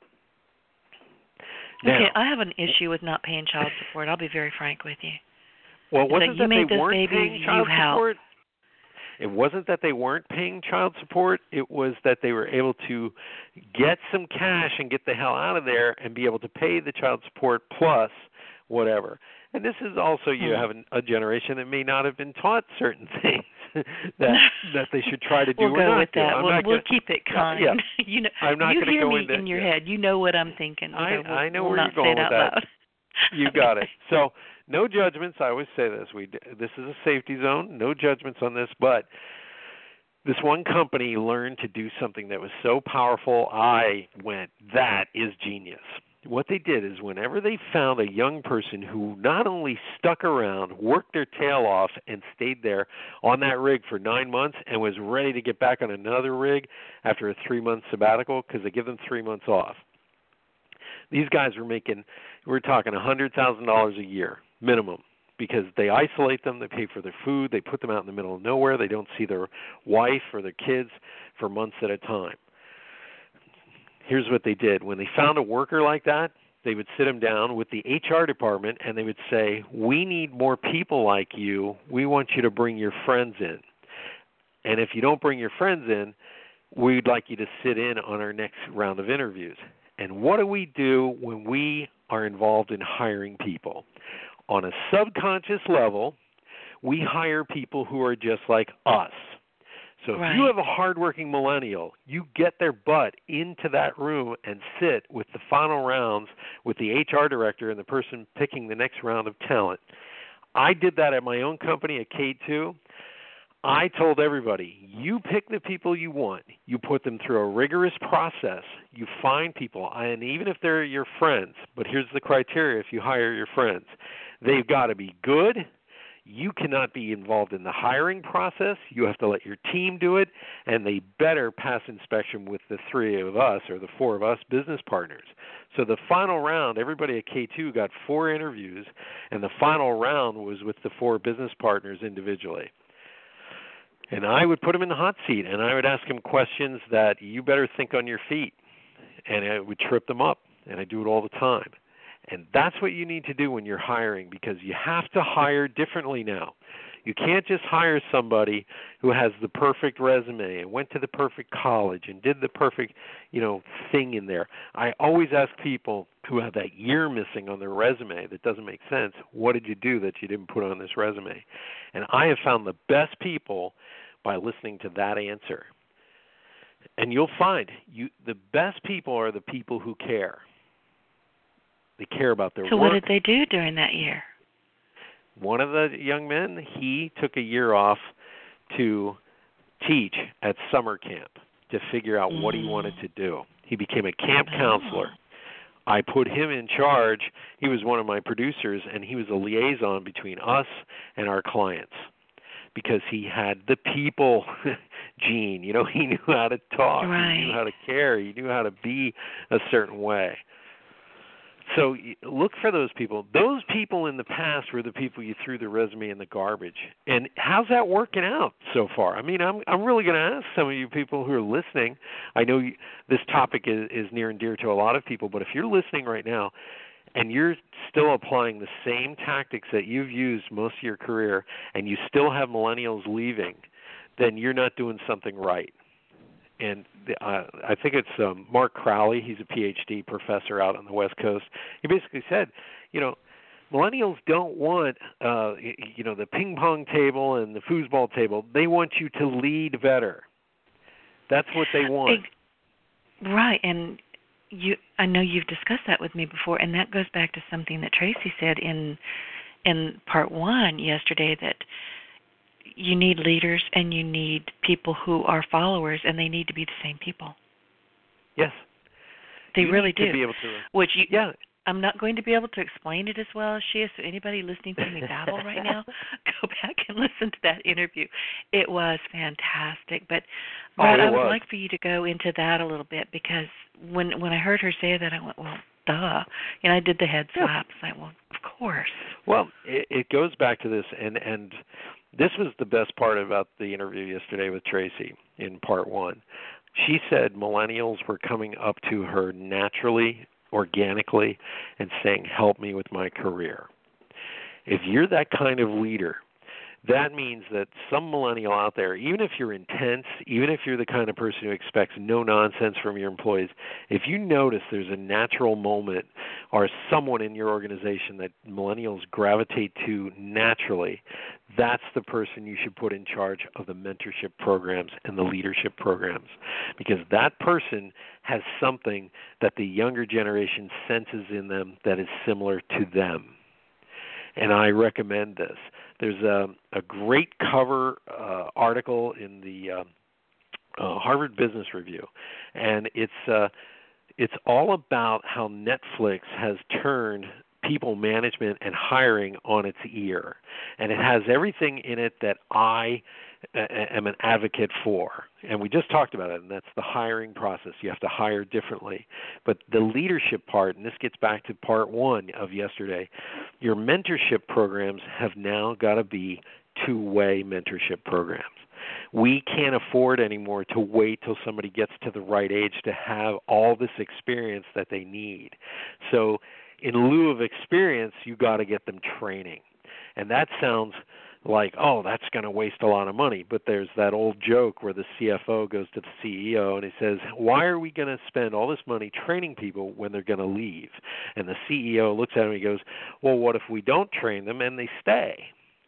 Now, okay, I have an issue with not paying child support. I'll be very frank with you. Well, It's wasn't like you that made they this weren't baby, paying you child help. support? It wasn't that they weren't paying child support. It was that they were able to get some cash and get the hell out of there and be able to pay the child support plus whatever. And this is also, you have a, a generation that may not have been taught certain things that that they should try to do we'll or go not with do. that. I'm We'll, not we'll gonna, keep it kind. Uh, yeah. you know, I'm not you gonna hear go me into, in your yeah. head. You know what I'm thinking. I, so we'll, I know we'll where not you're going say it with out that. loud. You got it. So no judgments. I always say this. We This is a safety zone. No judgments on this. But this one company learned to do something that was so powerful, I went, that is genius. What they did is whenever they found a young person who not only stuck around, worked their tail off, and stayed there on that rig for nine months and was ready to get back on another rig after a three-month sabbatical, because they give them three months off. These guys were making, we're talking one hundred thousand dollars a year, minimum, because they isolate them, they pay for their food, they put them out in the middle of nowhere, they don't see their wife or their kids for months at a time. Here's what they did. When they found a worker like that, they would sit them down with the H R department and they would say, we need more people like you. We want you to bring your friends in. And if you don't bring your friends in, we'd like you to sit in on our next round of interviews. And what do we do when we are involved in hiring people? On a subconscious level, we hire people who are just like us. So if right. you have a hardworking millennial, you get their butt into that room and sit with the final rounds with the H R director and the person picking the next round of talent. I did that at my own company at K two. I told everybody, you pick the people you want. You put them through a rigorous process. You find people, and even if they're your friends, but here's the criteria if you hire your friends. They've got to be good. You cannot be involved in the hiring process. You have to let your team do it, and they better pass inspection with the three of us or the four of us business partners. So the final round, everybody at K two got four interviews, and the final round was with the four business partners individually. And I would put them in the hot seat, and I would ask them questions that you better think on your feet, and I would trip them up, and I do it all the time. And that's what you need to do when you're hiring, because you have to hire differently now. You can't just hire somebody who has the perfect resume and went to the perfect college and did the perfect, you know, thing in there. I always ask people who have that year missing on their resume that doesn't make sense, what did you do that you didn't put on this resume? And I have found the best people by listening to that answer. And you'll find you the best people are the people who care. They care about their so work. So what did they do during that year? One of the young men, he took a year off to teach at summer camp to figure out mm. what he wanted to do. He became a camp oh. counselor. I put him in charge. He was one of my producers, and he was a liaison between us and our clients because he had the people gene. You know, he knew how to talk. Right. He knew how to care. He knew how to be a certain way. So look for those people. Those people in the past were the people you threw the resume in the garbage. And how's that working out so far? I mean, I'm I'm really going to ask some of you people who are listening. I know you, this topic is, is near and dear to a lot of people, but if you're listening right now and you're still applying the same tactics that you've used most of your career and you still have millennials leaving, then you're not doing something right. And uh, I think it's um, Mark Crowley. He's a P H D professor out on the West Coast. He basically said, you know, millennials don't want, uh, you know, the ping pong table and the foosball table. They want you to lead better. That's what they want. Right, and you, I know you've discussed that with me before, and that goes back to something that Tracy said in in part one yesterday that you need leaders and you need people who are followers, and they need to be the same people. Yes. They you really need do. To be able to, Which you, yeah. I'm not going to be able to explain it as well as she is, so anybody listening to me babble right now, go back and listen to that interview. It was fantastic. But, Brad, oh, I would was. like for you to go into that a little bit, because when when I heard her say that, I went, well, duh. And I did the head slap. I was like, well, of course. Well, it, it goes back to this, and, and this was the best part about the interview yesterday with Tracy in part one. She said millennials were coming up to her naturally, organically, and saying, help me with my career. If you're that kind of leader, that means that some millennial out there, even if you're intense, even if you're the kind of person who expects no nonsense from your employees, if you notice there's a natural moment or someone in your organization that millennials gravitate to naturally, that's the person you should put in charge of the mentorship programs and the leadership programs, because that person has something that the younger generation senses in them that is similar to them. And I recommend this. There's a, a great cover uh, article in the uh, uh, Harvard Business Review, and it's uh, it's all about how Netflix has turned people management and hiring on its ear, and it has everything in it that I am an advocate for. And we just talked about it, and that's the hiring process. You have to hire differently. But the leadership part, and this gets back to part one of yesterday, your mentorship programs have now got to be two-way mentorship programs. We can't afford anymore to wait till somebody gets to the right age to have all this experience that they need. So in lieu of experience, you got to get them training. And that sounds like, oh, that's going to waste a lot of money. But there's that old joke where the C F O goes to the C E O and he says, why are we going to spend all this money training people when they're going to leave? And the C E O looks at him and he goes, well, what if we don't train them and they stay?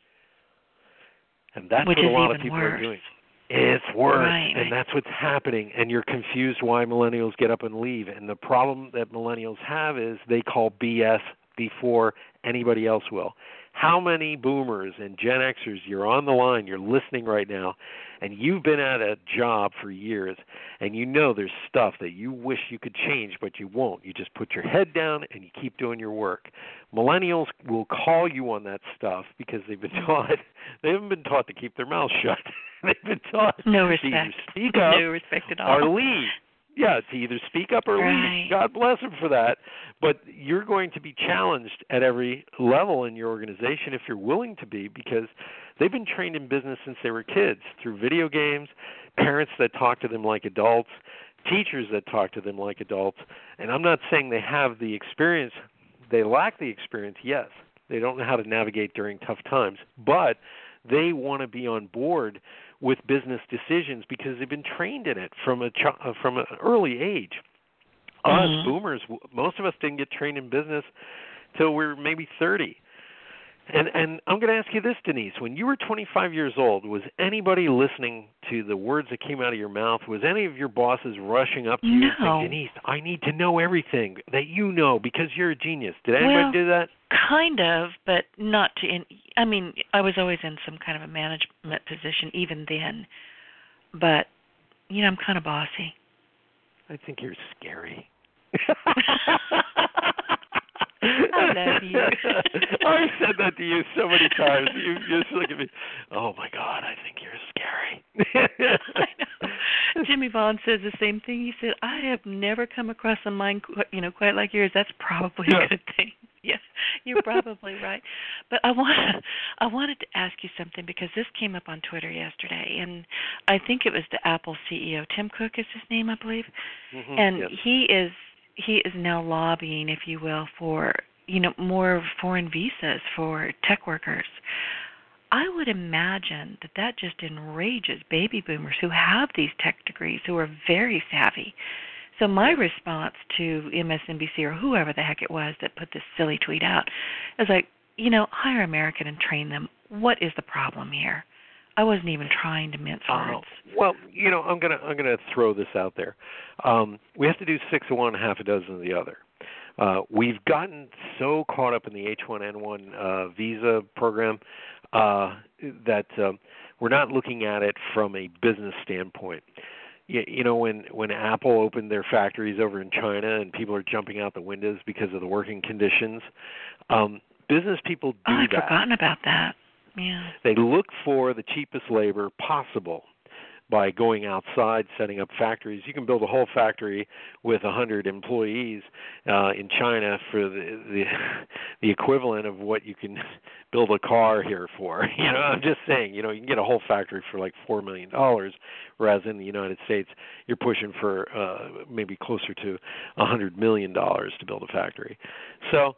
And that's Which what a lot is of people worse. are doing. It's worse, right, and right. that's what's happening, and you're confused why millennials get up and leave. And the problem that millennials have is they call B S before anybody else will. How many boomers and Gen Xers, you're on the line, you're listening right now, and you've been at a job for years, and you know there's stuff that you wish you could change, but you won't. You just put your head down and you keep doing your work. Millennials will call you on that stuff because they've been taught, they haven't been taught to keep their mouths shut. They've been taught no to respect. either speak up no respect at all. or leave. Yeah, to either speak up or right. leave. God bless them for that. But you're going to be challenged at every level in your organization if you're willing to be, because they've been trained in business since they were kids through video games, parents that talk to them like adults, teachers that talk to them like adults. And I'm not saying they have the experience. They lack the experience, yes. They don't know how to navigate during tough times. But they want to be on board with business decisions because they've been trained in it from a ch- from an early age. Mm-hmm. Us boomers, most of us didn't get trained in business till we were maybe thirty. And and I'm going to ask you this, Denise. When you were twenty-five years old, was anybody listening to the words that came out of your mouth? Was any of your bosses rushing up to you no. and saying, Denise, I need to know everything that you know because you're a genius? Did anybody well, do that? Kind of, but not to. In, I mean, I was always in some kind of a management position even then. But, you know, I'm kind of bossy. I think you're scary. I love you. I've said that to you so many times. You just look at me. Oh my God, I think you're scary. I know. Jimmy Vaughn says the same thing. He said, "I have never come across a mind, you know, quite like yours. That's probably a good thing." Yeah, you're probably right. But I want, I wanted to ask you something because this came up on Twitter yesterday, and I think it was the Apple C E O, Tim Cook is his name, I believe, Mm-hmm, and yes. he is he is now lobbying, if you will, for you know more foreign visas for tech workers. I would imagine that that just enrages baby boomers who have these tech degrees, who are very savvy. So my response to M S N B C or whoever the heck it was that put this silly tweet out is like, you know, hire American and train them. What is the problem here? I wasn't even trying to mince words. Uh, well, you know, I'm gonna I'm gonna throw this out there. Um, we have to do six of one, half a dozen of the other. Uh, we've gotten so caught up in the H one N one uh, visa program uh, that uh, we're not looking at it from a business standpoint. You, you know, when, when Apple opened their factories over in China and people are jumping out the windows because of the working conditions, um, business people do oh, I'd that. forgotten about that. Yeah. They look for the cheapest labor possible by going outside, setting up factories. You can build a whole factory with one hundred employees uh, in China for the, the the equivalent of what you can build a car here for. You know, I'm just saying, you know, you can get a whole factory for like four million dollars, whereas in the United States, you're pushing for uh, maybe closer to one hundred million dollars to build a factory. So,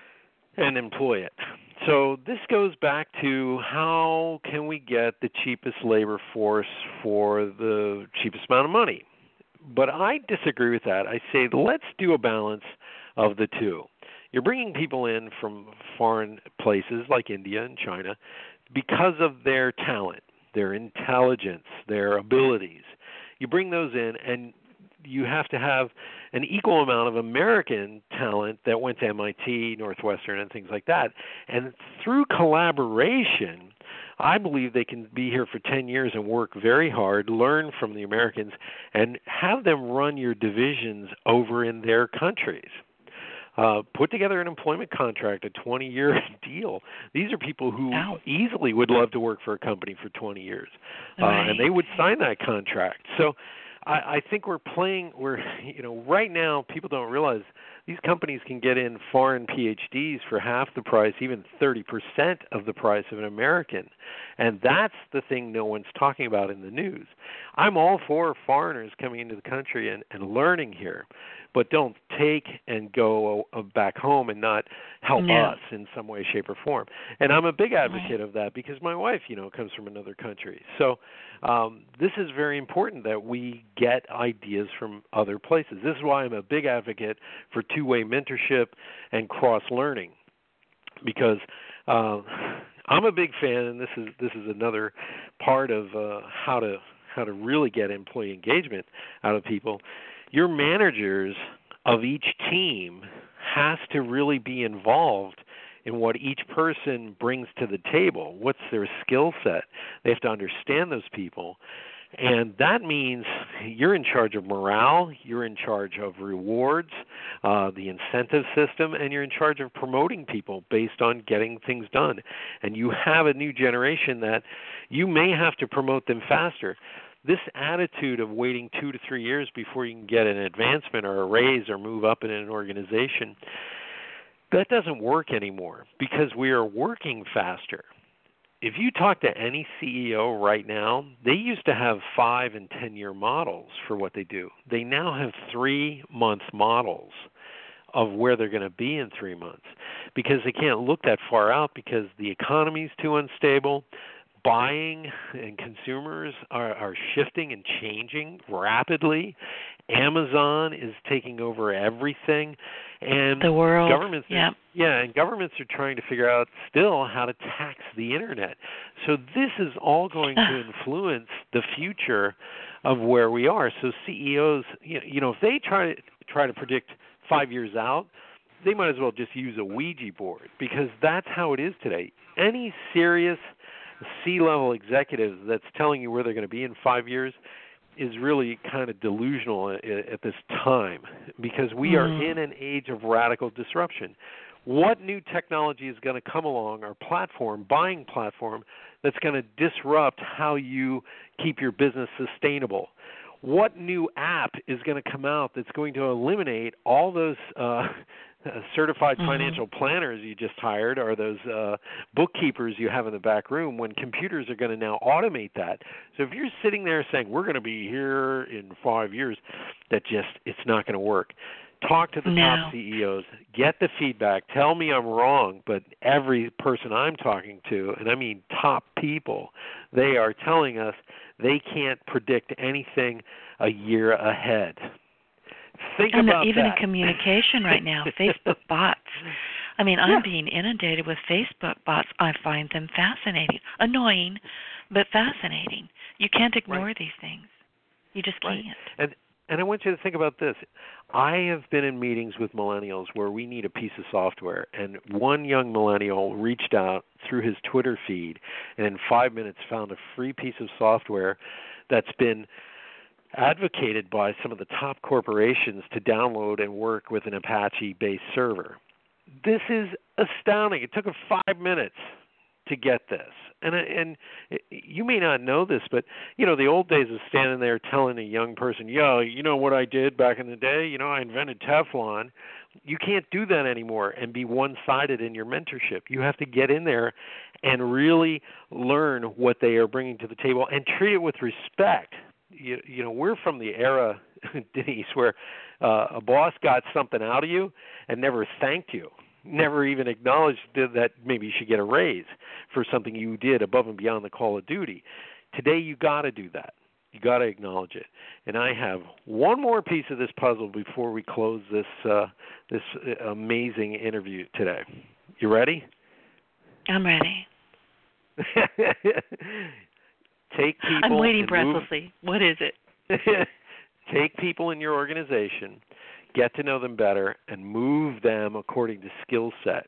and employ it. So this goes back to how can we get the cheapest labor force for the cheapest amount of money? But I disagree with that. I say let's do a balance of the two. You're bringing people in from foreign places like India and China because of their talent, their intelligence, their abilities. You bring those in, and you have to have an equal amount of American talent that went to M I T, Northwestern, and things like that. And through collaboration, I believe they can be here for ten years and work very hard, learn from the Americans, and have them run your divisions over in their countries. Uh, put together an employment contract, a twenty-year deal. These are people who Wow. easily would love to work for a company for twenty years, Right. uh, and they would sign that contract. So I, I think we're playing, we're, you know, right now people don't realize these companies can get in foreign P H Ds for half the price, even thirty percent of the price of an American. And that's the thing no one's talking about in the news. I'm all for foreigners coming into the country and, and learning here, but don't take and go uh, back home and not help No. us in some way, shape, or form. And I'm a big advocate of that because my wife, you know, comes from another country. So um, this is very important that we get ideas from other places. This is why I'm a big advocate for two-way mentorship and cross-learning, because uh, I'm a big fan, and this is this is another part of uh, how to how to really get employee engagement out of people. Your managers of each team has to really be involved in what each person brings to the table. What's their skill set? They have to understand those people. And that means you're in charge of morale, you're in charge of rewards, uh, the incentive system, and you're in charge of promoting people based on getting things done. And you have a new generation that you may have to promote them faster. This attitude of waiting two to three years before you can get an advancement or a raise or move up in an organization, that doesn't work anymore because we are working faster. If you talk to any C E O right now, they used to have five and ten-year models for what they do. They now have three-month models of where they're going to be in three months because they can't look that far out because the economy is too unstable. Buying and consumers are, are shifting and changing rapidly. Amazon is taking over everything, and the world. Governments, are, yeah, yeah, and governments are trying to figure out still how to tax the internet. So this is all going to influence the future of where we are. So C E Os, you know, if they try to try to predict five years out, they might as well just use a Ouija board because that's how it is today. Any serious C-level executive that's telling you where they're going to be in five years is really kind of delusional at, at this time because we mm. are in an age of radical disruption. What new technology is going to come along, our platform, buying platform, that's going to disrupt how you keep your business sustainable? What new app is going to come out that's going to eliminate all those uh, certified mm-hmm. financial planners you just hired or those uh, bookkeepers you have in the back room when computers are going to now automate that? So if you're sitting there saying, we're going to be here in five years, that just, it's not going to work. Talk to the no. top C E Os. Get the feedback. Tell me I'm wrong, but every person I'm talking to, and I mean top people, they are telling us they can't predict anything a year ahead. Think and about even that. in communication right now, Facebook bots. I mean, I'm yeah. being inundated with Facebook bots. I find them fascinating. Annoying, but fascinating. You can't ignore right. these things. You just right. can't. And And I want you to think about this. I have been in meetings with millennials where we need a piece of software, and one young millennial reached out through his Twitter feed and in five minutes found a free piece of software that's been advocated by some of the top corporations to download and work with an Apache-based server. This is astounding. It took him five minutes to get this. And and you may not know this, but, you know, the old days of standing there telling a young person, yo, you know what I did back in the day? You know, I invented Teflon. You can't do that anymore and be one-sided in your mentorship. You have to get in there and really learn what they are bringing to the table and treat it with respect. You, you know, we're from the era, Denise, where uh, a boss got something out of you and never thanked you. Never even acknowledged that maybe you should get a raise for something you did above and beyond the call of duty. Today, you got to do that. You got to acknowledge it. And I have one more piece of this puzzle before we close this uh, this amazing interview today. You ready? I'm ready. Take people. I'm waiting Move... breathlessly. What is it? Take people in your organization, get to know them better, and move them according to skill set.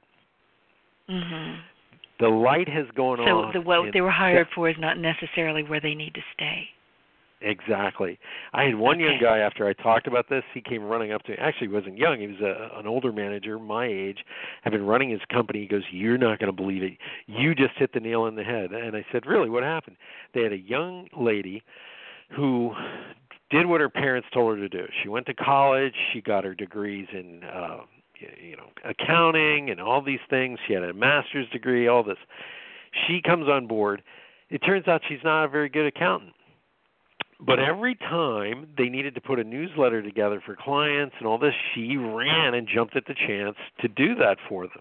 Mm-hmm. The light has gone so on. So what they were hired for is not necessarily where they need to stay. Exactly. I had one okay. young guy after I talked about this. He came running up to me. Actually, he wasn't young. He was a, an older manager, my age, had been running his company. He goes, you're not going to believe it. You just hit the nail on the head. And I said, really, what happened? They had a young lady who did what her parents told her to do. She went to college. She got her degrees in, uh, you know, accounting and all these things. She had a master's degree, all this. She comes on board. It turns out she's not a very good accountant. But every time they needed to put a newsletter together for clients and all this, she ran and jumped at the chance to do that for them.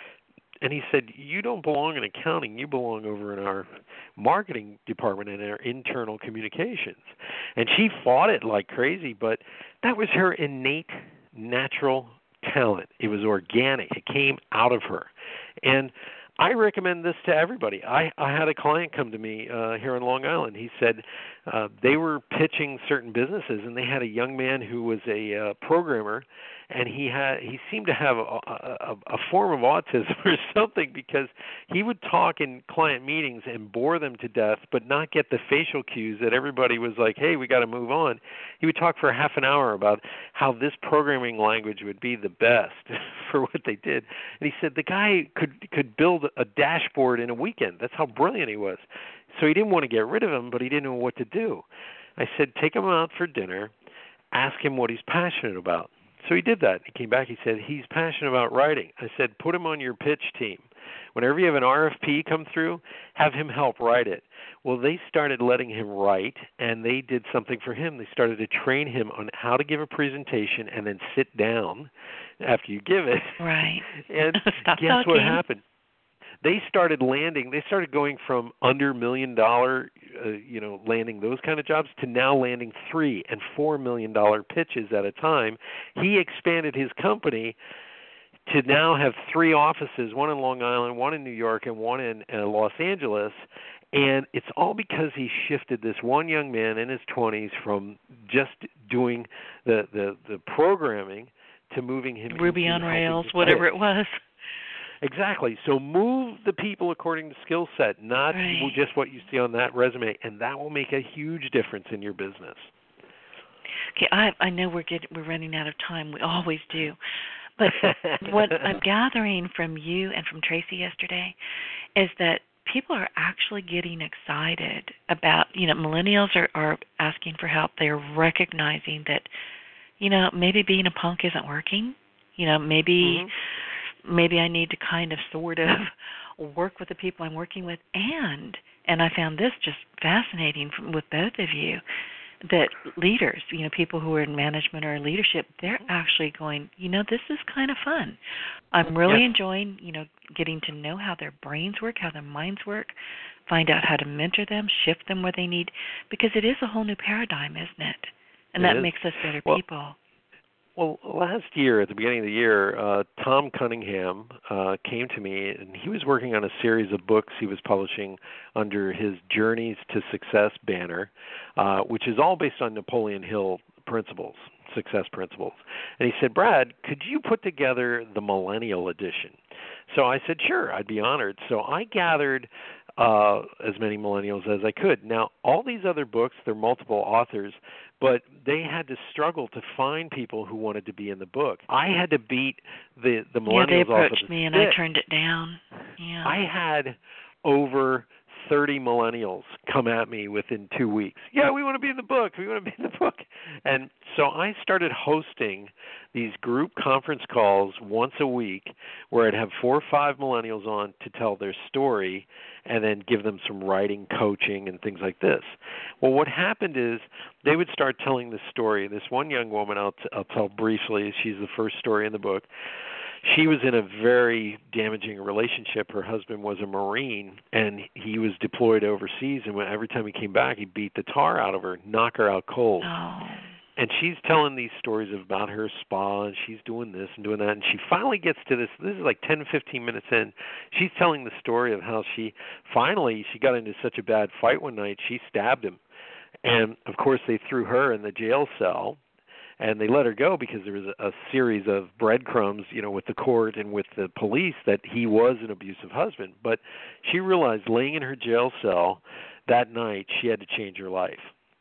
And he said, you don't belong in accounting. You belong over in our marketing department and our internal communications. And she fought it like crazy, but that was her innate, natural talent. It was organic. It came out of her. And I recommend this to everybody. I, I had a client come to me uh, here on Long Island. He said uh, they were pitching certain businesses, and they had a young man who was a uh, programmer, and he had he seemed to have a, a, a form of autism or something, because he would talk in client meetings and bore them to death, but not get the facial cues that everybody was like, hey, we got to move on. He would talk for half an hour about how this programming language would be the best for what they did. And he said the guy could could build a dashboard in a weekend. That's how brilliant he was. So he didn't want to get rid of him, but he didn't know what to do. I said, take him out for dinner, ask him what he's passionate about. So he did that. He came back. He said, he's passionate about writing. I said, put him on your pitch team. Whenever you have an R F P come through, have him help write it. Well, they started letting him write, and they did something for him. They started to train him on how to give a presentation and then sit down after you give it. Right. And Stop guess talking. what happened? They started landing. They started going from under million dollar, uh, you know, landing those kind of jobs to now landing three and four million dollar pitches at a time. He expanded his company to now have three offices: one in Long Island, one in New York, and one in uh, Los Angeles. And it's all because he shifted this one young man in his twenties from just doing the the, the programming to moving him Ruby into on Rails, pitch. whatever it was. Exactly. So move the people according to skill set, not right. just what you see on that resume, and that will make a huge difference in your business. Okay, I I know we're getting we're running out of time. We always do. But what I'm gathering from you and from Tracy yesterday is that people are actually getting excited about, you know, millennials are, are asking for help. They're recognizing that, you know, maybe being a punk isn't working. You know, maybe mm-hmm. maybe I need to kind of sort of work with the people I'm working with. And, and I found this just fascinating from, with both of you, that leaders, you know, people who are in management or in leadership, they're actually going, you know, this is kind of fun. I'm really yeah. enjoying, you know, getting to know how their brains work, how their minds work, find out how to mentor them, shift them where they need, because it is a whole new paradigm, isn't it? And it that is. makes us better well, people. Well, last year, at the beginning of the year, uh, Tom Cunningham uh, came to me, and he was working on a series of books he was publishing under his Journeys to Success banner, uh, which is all based on Napoleon Hill principles, success principles. And he said, Brad, could you put together the millennial edition? So I said, sure, I'd be honored. So I gathered uh, as many millennials as I could. Now, all these other books, they're multiple authors, but they had to struggle to find people who wanted to be in the book. I had to beat the, the millennials yeah, they off of approached the me and stick. I turned it down. Yeah. I had over thirty millennials come at me within two weeks. Yeah, we want to be in the book. We want to be in the book. And so I started hosting these group conference calls once a week where I'd have four or five millennials on to tell their story and then give them some writing coaching and things like this. Well, what happened is they would start telling the story. This one young woman, I'll, t- I'll tell briefly, she's the first story in the book. She was in a very damaging relationship. Her husband was a Marine, and he was deployed overseas, and when, every time he came back, he beat the tar out of her, knock her out cold. Oh. And she's telling these stories about her spa, and she's doing this and doing that, and she finally gets to this. This is like ten, fifteen minutes in. She's telling the story of how she finally, she got into such a bad fight one night, she stabbed him. And, of course, they threw her in the jail cell. And they let her go because there was a, a series of breadcrumbs, you know, with the court and with the police that he was an abusive husband. But she realized laying in her jail cell that night, she had to change her life.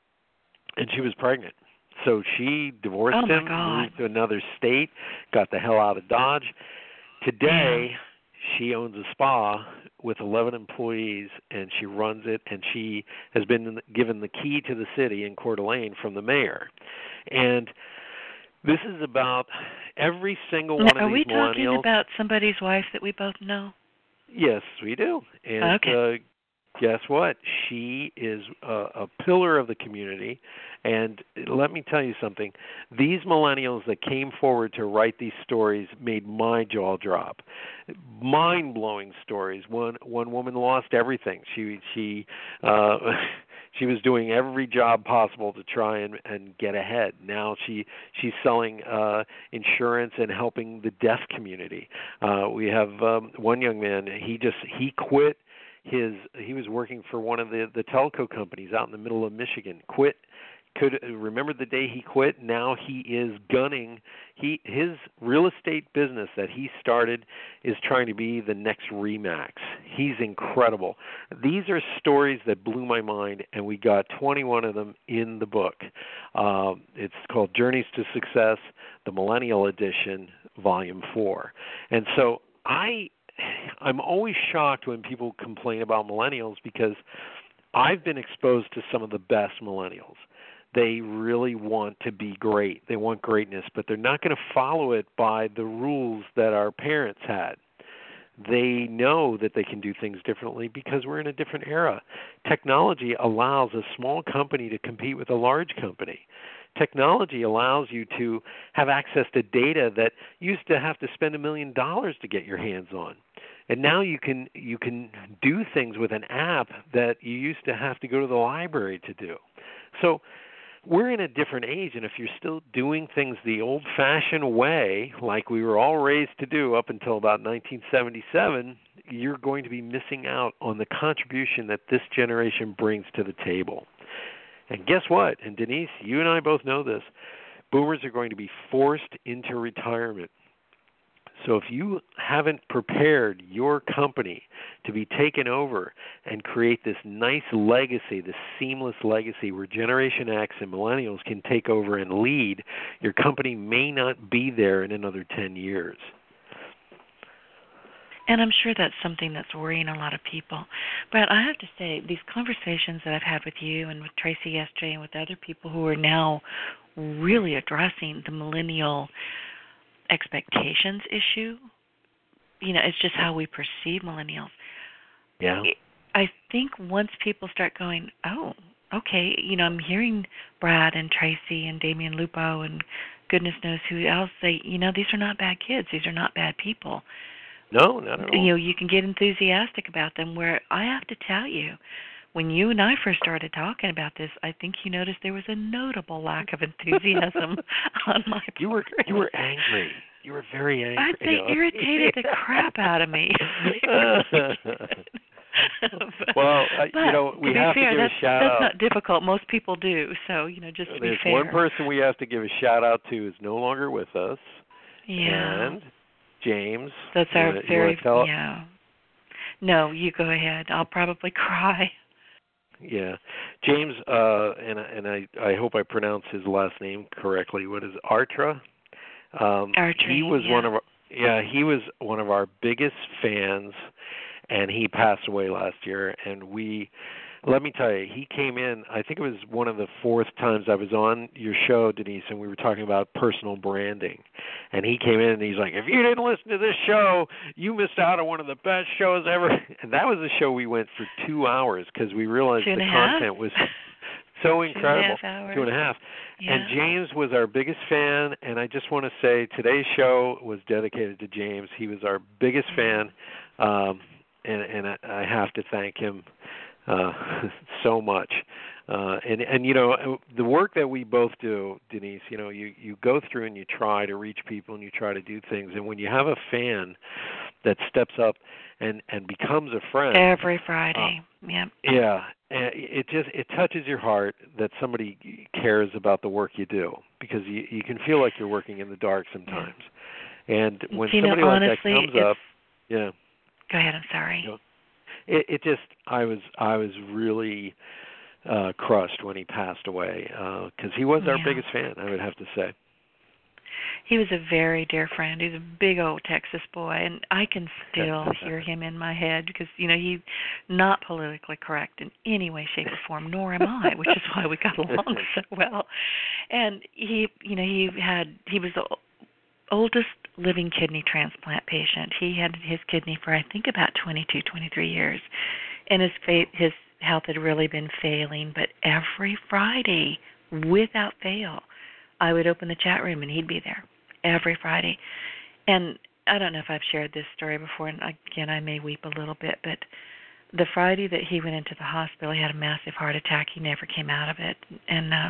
And she was pregnant. So she divorced oh my him, God. moved to another state, got the hell out of Dodge. Today, yeah. she owns a spa with eleven employees, and she runs it, and she has been given the key to the city in Coeur d'Alene from the mayor. And this is about every single one Are of these millennials. Are we talking about somebody's wife that we both know? Yes, we do. And okay. uh, guess what? She is a, a pillar of the community. And let me tell you something. These millennials that came forward to write these stories made my jaw drop. Mind-blowing stories. One one woman lost everything. She she uh, she was doing every job possible to try and, and get ahead. Now she she's selling uh, insurance and helping the deaf community. Uh, we have um, one young man. He just he quit his. He was working for one of the the telco companies out in the middle of Michigan. Quit. Could remember the day he quit. Now he is gunning. He his real estate business that he started is trying to be the next Remax. He's incredible. These are stories that blew my mind, and we got twenty-one of them in the book. Uh, it's called Journeys to Success, the Millennial Edition, Volume Four. And so I, I'm always shocked when people complain about millennials because I've been exposed to some of the best millennials. They really want to be great. They want greatness, but they're not going to follow it by the rules that our parents had. They know that they can do things differently because we're in a different era. Technology allows a small company to compete with a large company. Technology allows you to have access to data that you used to have to spend a million dollars to get your hands on. And now you can you can do things with an app that you used to have to go to the library to do. So we're in a different age, and if you're still doing things the old-fashioned way, like we were all raised to do up until about nineteen seventy-seven, you're going to be missing out on the contribution that this generation brings to the table. And guess what? And Denise, you and I both know this. Boomers are going to be forced into retirement. So if you haven't prepared your company to be taken over and create this nice legacy, this seamless legacy where Generation X and millennials can take over and lead, your company may not be there in another ten years. And I'm sure that's something that's worrying a lot of people. But I have to say, these conversations that I've had with you and with Tracy yesterday and with other people who are now really addressing the millennial expectations issue, you know, it's just how we perceive millennials. Yeah. I think once people start going, oh, okay, you know, I'm hearing Brad and Tracy and Damian Lupo and goodness knows who else say, you know, these are not bad kids. These are not bad people. No, not at all. You know, you can get enthusiastic about them, where I have to tell you, when you and I first started talking about this, I think you noticed there was a notable lack of enthusiasm on my part. You were you were angry. You were very angry. I'd say you know? irritated the crap out of me. Well, uh, but you know, we to have be fair, to give that's, a shout that's out. not difficult. Most people do. So, you know, just to There's be fair. one person we have to give a shout out to who's no longer with us. Yeah. And James. That's you our wanna, very, you yeah. No, you go ahead. I'll probably cry. Yeah, James, uh, and and I I hope I pronounce his last name correctly. What is it, Artra? Um, Artra. He was yeah. one of our, yeah he was one of our biggest fans, and he passed away last year. And we, let me tell you, he came in. I think it was one of the fourth times I was on your show, Denise, and we were talking about personal branding. And he came in and he's like, if you didn't listen to this show, you missed out on one of the best shows ever. And that was a show we went for two hours because we realized two the and a content half? was so incredible. Two and a half hours. Two and a half. Yeah. And James was our biggest fan. And I just want to say today's show was dedicated to James. He was our biggest fan. Um, and, and I, I have to thank him uh, so much. Uh, and, and, you know, the work that we both do, Denise, you know, you, you go through and you try to reach people and you try to do things. And when you have a fan that steps up and, and becomes a friend. Every Friday, uh, yeah. Yeah, it just, it touches your heart that somebody cares about the work you do, because you, you can feel like you're working in the dark sometimes. And when you somebody know, like honestly, that comes up, yeah. Go ahead, I'm sorry. You know, it, it just, I was, I was really uh, crushed when he passed away, because uh, he was our yeah. biggest fan, I would have to say. He was a very dear friend. He's a big old Texas boy, and I can still hear him in my head because, you know, he's not politically correct in any way, shape, or form, nor am I, which is why we got along so well. And he, you know, he had, he was the oldest living kidney transplant patient. He had his kidney for, I think, about twenty-two, twenty-three years, and his fa- his health had really been failing. But every Friday, without fail, I would open the chat room and he'd be there every Friday. And I don't know if I've shared this story before, and again, I may weep a little bit, but the Friday that he went into the hospital, he had a massive heart attack. He never came out of it. And uh,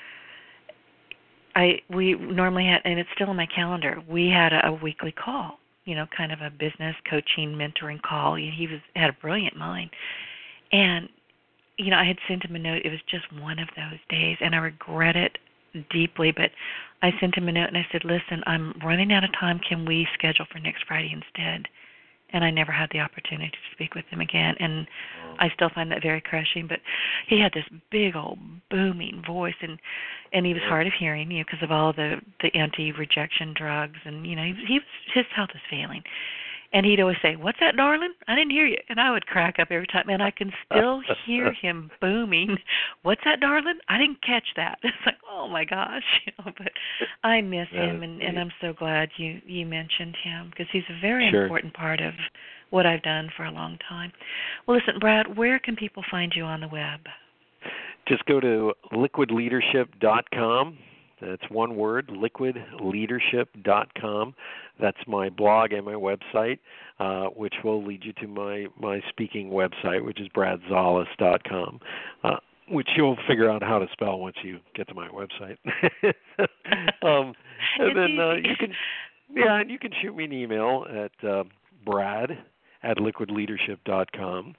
I we normally had, and it's still in my calendar, we had a, a weekly call, you know, kind of a business coaching, mentoring call. He was had a brilliant mind. And, you know, I had sent him a note. It was just one of those days, and I regret it deeply, but I sent him a note and I said, listen, I'm running out of time. Can we schedule for next Friday instead? And I never had the opportunity to speak with him again, and wow. I still find that very crushing. But he had this big old booming voice, and and he was yeah. hard of hearing, you know, because of all the the anti-rejection drugs, and you know, he, he was, his health was failing. And he'd always say, "What's that, darling? I didn't hear you." And I would crack up every time. And I can still hear him booming, "What's that, darling? I didn't catch that." It's like, oh my gosh, you know. But I miss yeah, him, and, and I'm so glad you you mentioned him, because he's a very sure. important part of what I've done for a long time. Well, listen, Brad, where can people find you on the web? Just go to liquid leadership dot com. That's one word, liquid leadership dot com. That's my blog and my website, uh, which will lead you to my, my speaking website, which is brad zolas dot com, uh, which you'll figure out how to spell once you get to my website. um, and then uh, you can, yeah, and you can shoot me an email at uh, brad at liquid leadership dot com.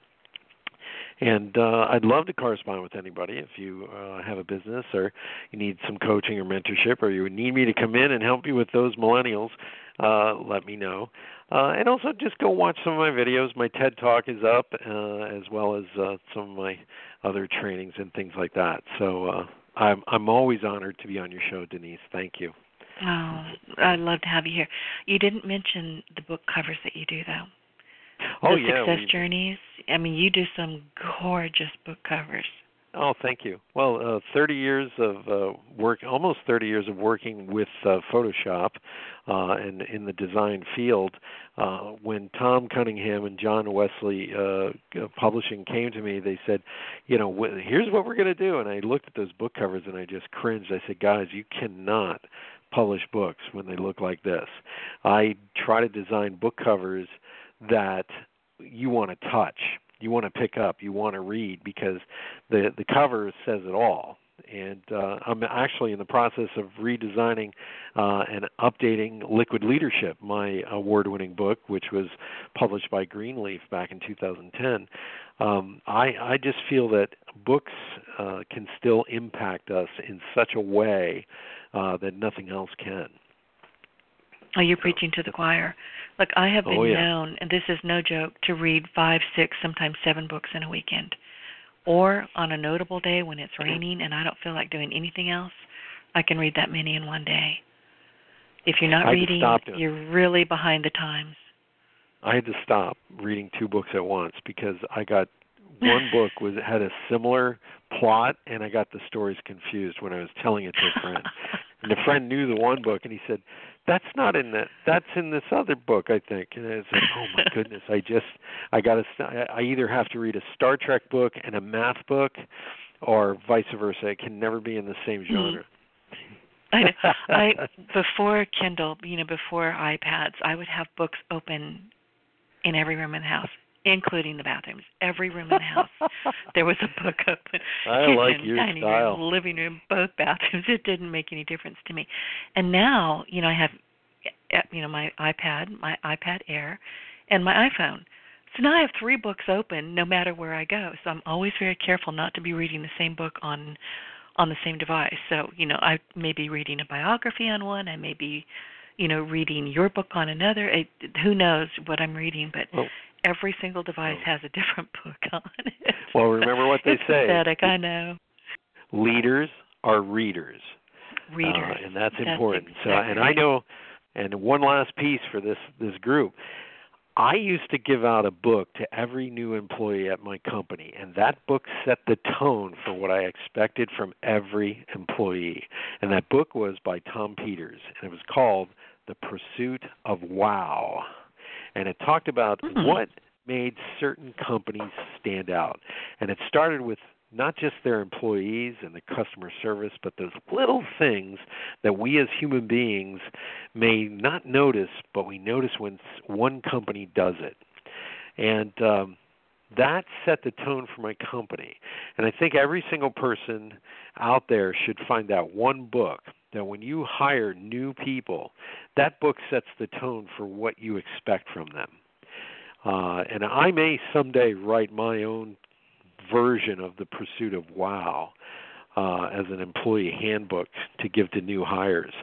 And uh, I'd love to correspond with anybody. If you uh, have a business, or you need some coaching or mentorship, or you need me to come in and help you with those millennials, uh, let me know. Uh, and also just go watch some of my videos. My TED Talk is up, uh, as well as uh, some of my other trainings and things like that. So uh, I'm, I'm always honored to be on your show, Denise. Thank you. Oh, I'd love to have you here. You didn't mention the book covers that you do, though. Oh, the yeah. Success we, Journeys. I mean, you do some gorgeous book covers. Oh, thank you. Well, uh, thirty years of uh, work, almost thirty years of working with uh, Photoshop uh, and in the design field. Uh, when Tom Cunningham and John Wesley uh, Publishing came to me, they said, you know, wh- here's what we're going to do. And I looked at those book covers and I just cringed. I said, guys, you cannot publish books when they look like this. I try to design book covers that you want to touch, you want to pick up, you want to read, because the the cover says it all. And uh, I'm actually in the process of redesigning uh, and updating Liquid Leadership, my award-winning book, which was published by Greenleaf back in two thousand ten. Um, I, I just feel that books uh, can still impact us in such a way uh, that nothing else can. Oh, you're preaching to the choir. Look, I have been oh, yeah. known, and this is no joke, to read five, six, sometimes seven books in a weekend. Or on a notable day when it's raining and I don't feel like doing anything else, I can read that many in one day. If you're not I reading, you're really behind the times. I had to stop reading two books at once because I got one book was had a similar plot, and I got the stories confused when I was telling it to a friend. And the friend knew the one book, and he said, "That's not in that. That's in this other book, I think." And I said, "Oh my goodness! I just I got to. I either have to read a Star Trek book and a math book, or vice versa. It can never be in the same genre." I know. I before Kindle, you know, before iPads, I would have books open in every room in the house, including the bathrooms. Every room in the house, there was a book open. I Kitchen, like your dining style. room, living room, both bathrooms. It didn't make any difference to me. And now, you know, I have, you know, my iPad, my iPad Air, and my iPhone. So now I have three books open no matter where I go. So I'm always very careful not to be reading the same book on on the same device. So, you know, I may be reading a biography on one. I may be, you know, reading your book on another. It, who knows what I'm reading, but oh. every single device oh. has a different book on it. Well, remember what they it's say. Pathetic, I know. Leaders are readers. Readers. Uh, and that's, that's important. Exactly. So, and I know, and one last piece for this, this group. I used to give out a book to every new employee at my company, and that book set the tone for what I expected from every employee. And that book was by Tom Peters, and it was called The Pursuit of Wow. And it talked about mm-hmm. what made certain companies stand out. And it started with not just their employees and the customer service, but those little things that we as human beings may not notice, but we notice when one company does it. And um, that set the tone for my company. And I think every single person out there should find out one book that when you hire new people, that book sets the tone for what you expect from them. Uh, and I may someday write my own version of The Pursuit of Wow uh, as an employee handbook to give to new hires,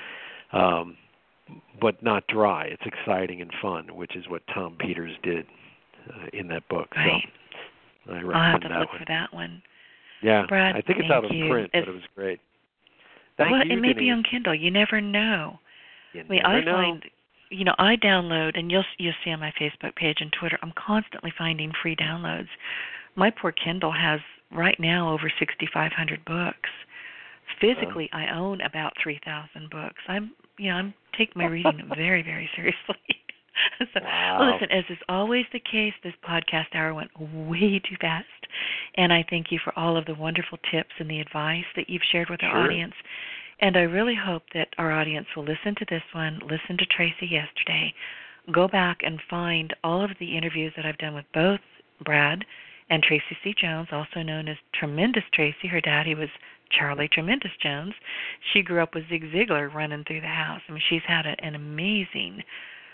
um, but not dry. It's exciting and fun, which is what Tom Peters did uh, in that book. Right. So I recommend I'll have to that look one. for that one. Yeah, Brad, I think it's thank out of you. print, it's, but it was great. Thank well, you, it may Denise. be on Kindle. You never know. You I mean, never I know. find, you know, I download, and you'll you'll see on my Facebook page and Twitter, I'm constantly finding free downloads. My poor Kindle has right now over sixty-five hundred books. Physically, oh. I own about three thousand books. I'm, you know, I'm take my reading very, very seriously. so, wow. well, listen, as is always the case, this podcast hour went way too fast, and I thank you for all of the wonderful tips and the advice that you've shared with our sure. audience. And I really hope that our audience will listen to this one, listen to Tracy yesterday, go back and find all of the interviews that I've done with both Brad and Tracy C. Jones, also known as Tremendous Tracy. Her daddy was Charlie Tremendous Jones. She grew up with Zig Ziglar running through the house. I mean, she's had a, an amazing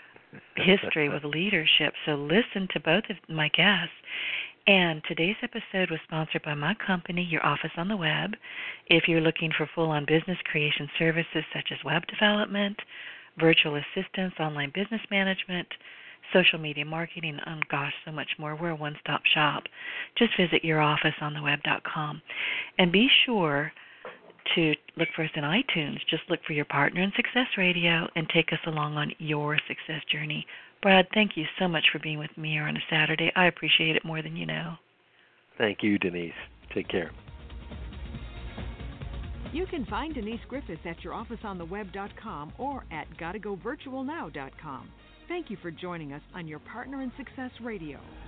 history with leadership. So listen to both of my guests. And today's episode was sponsored by my company, Your Office on the Web. If you're looking for full-on business creation services such as web development, virtual assistance, online business management, social media marketing, and gosh, so much more. We're a one-stop shop. Just visit your office on the web dot com. And be sure to look for us in iTunes. Just look for Your Partner in Success Radio and take us along on your success journey. Brad, thank you so much for being with me here on a Saturday. I appreciate it more than you know. Thank you, Denise. Take care. You can find Denise Griffiths at your office on the web dot com or at gotta go virtual now dot com. Thank you for joining us on Your Partner in Success Radio.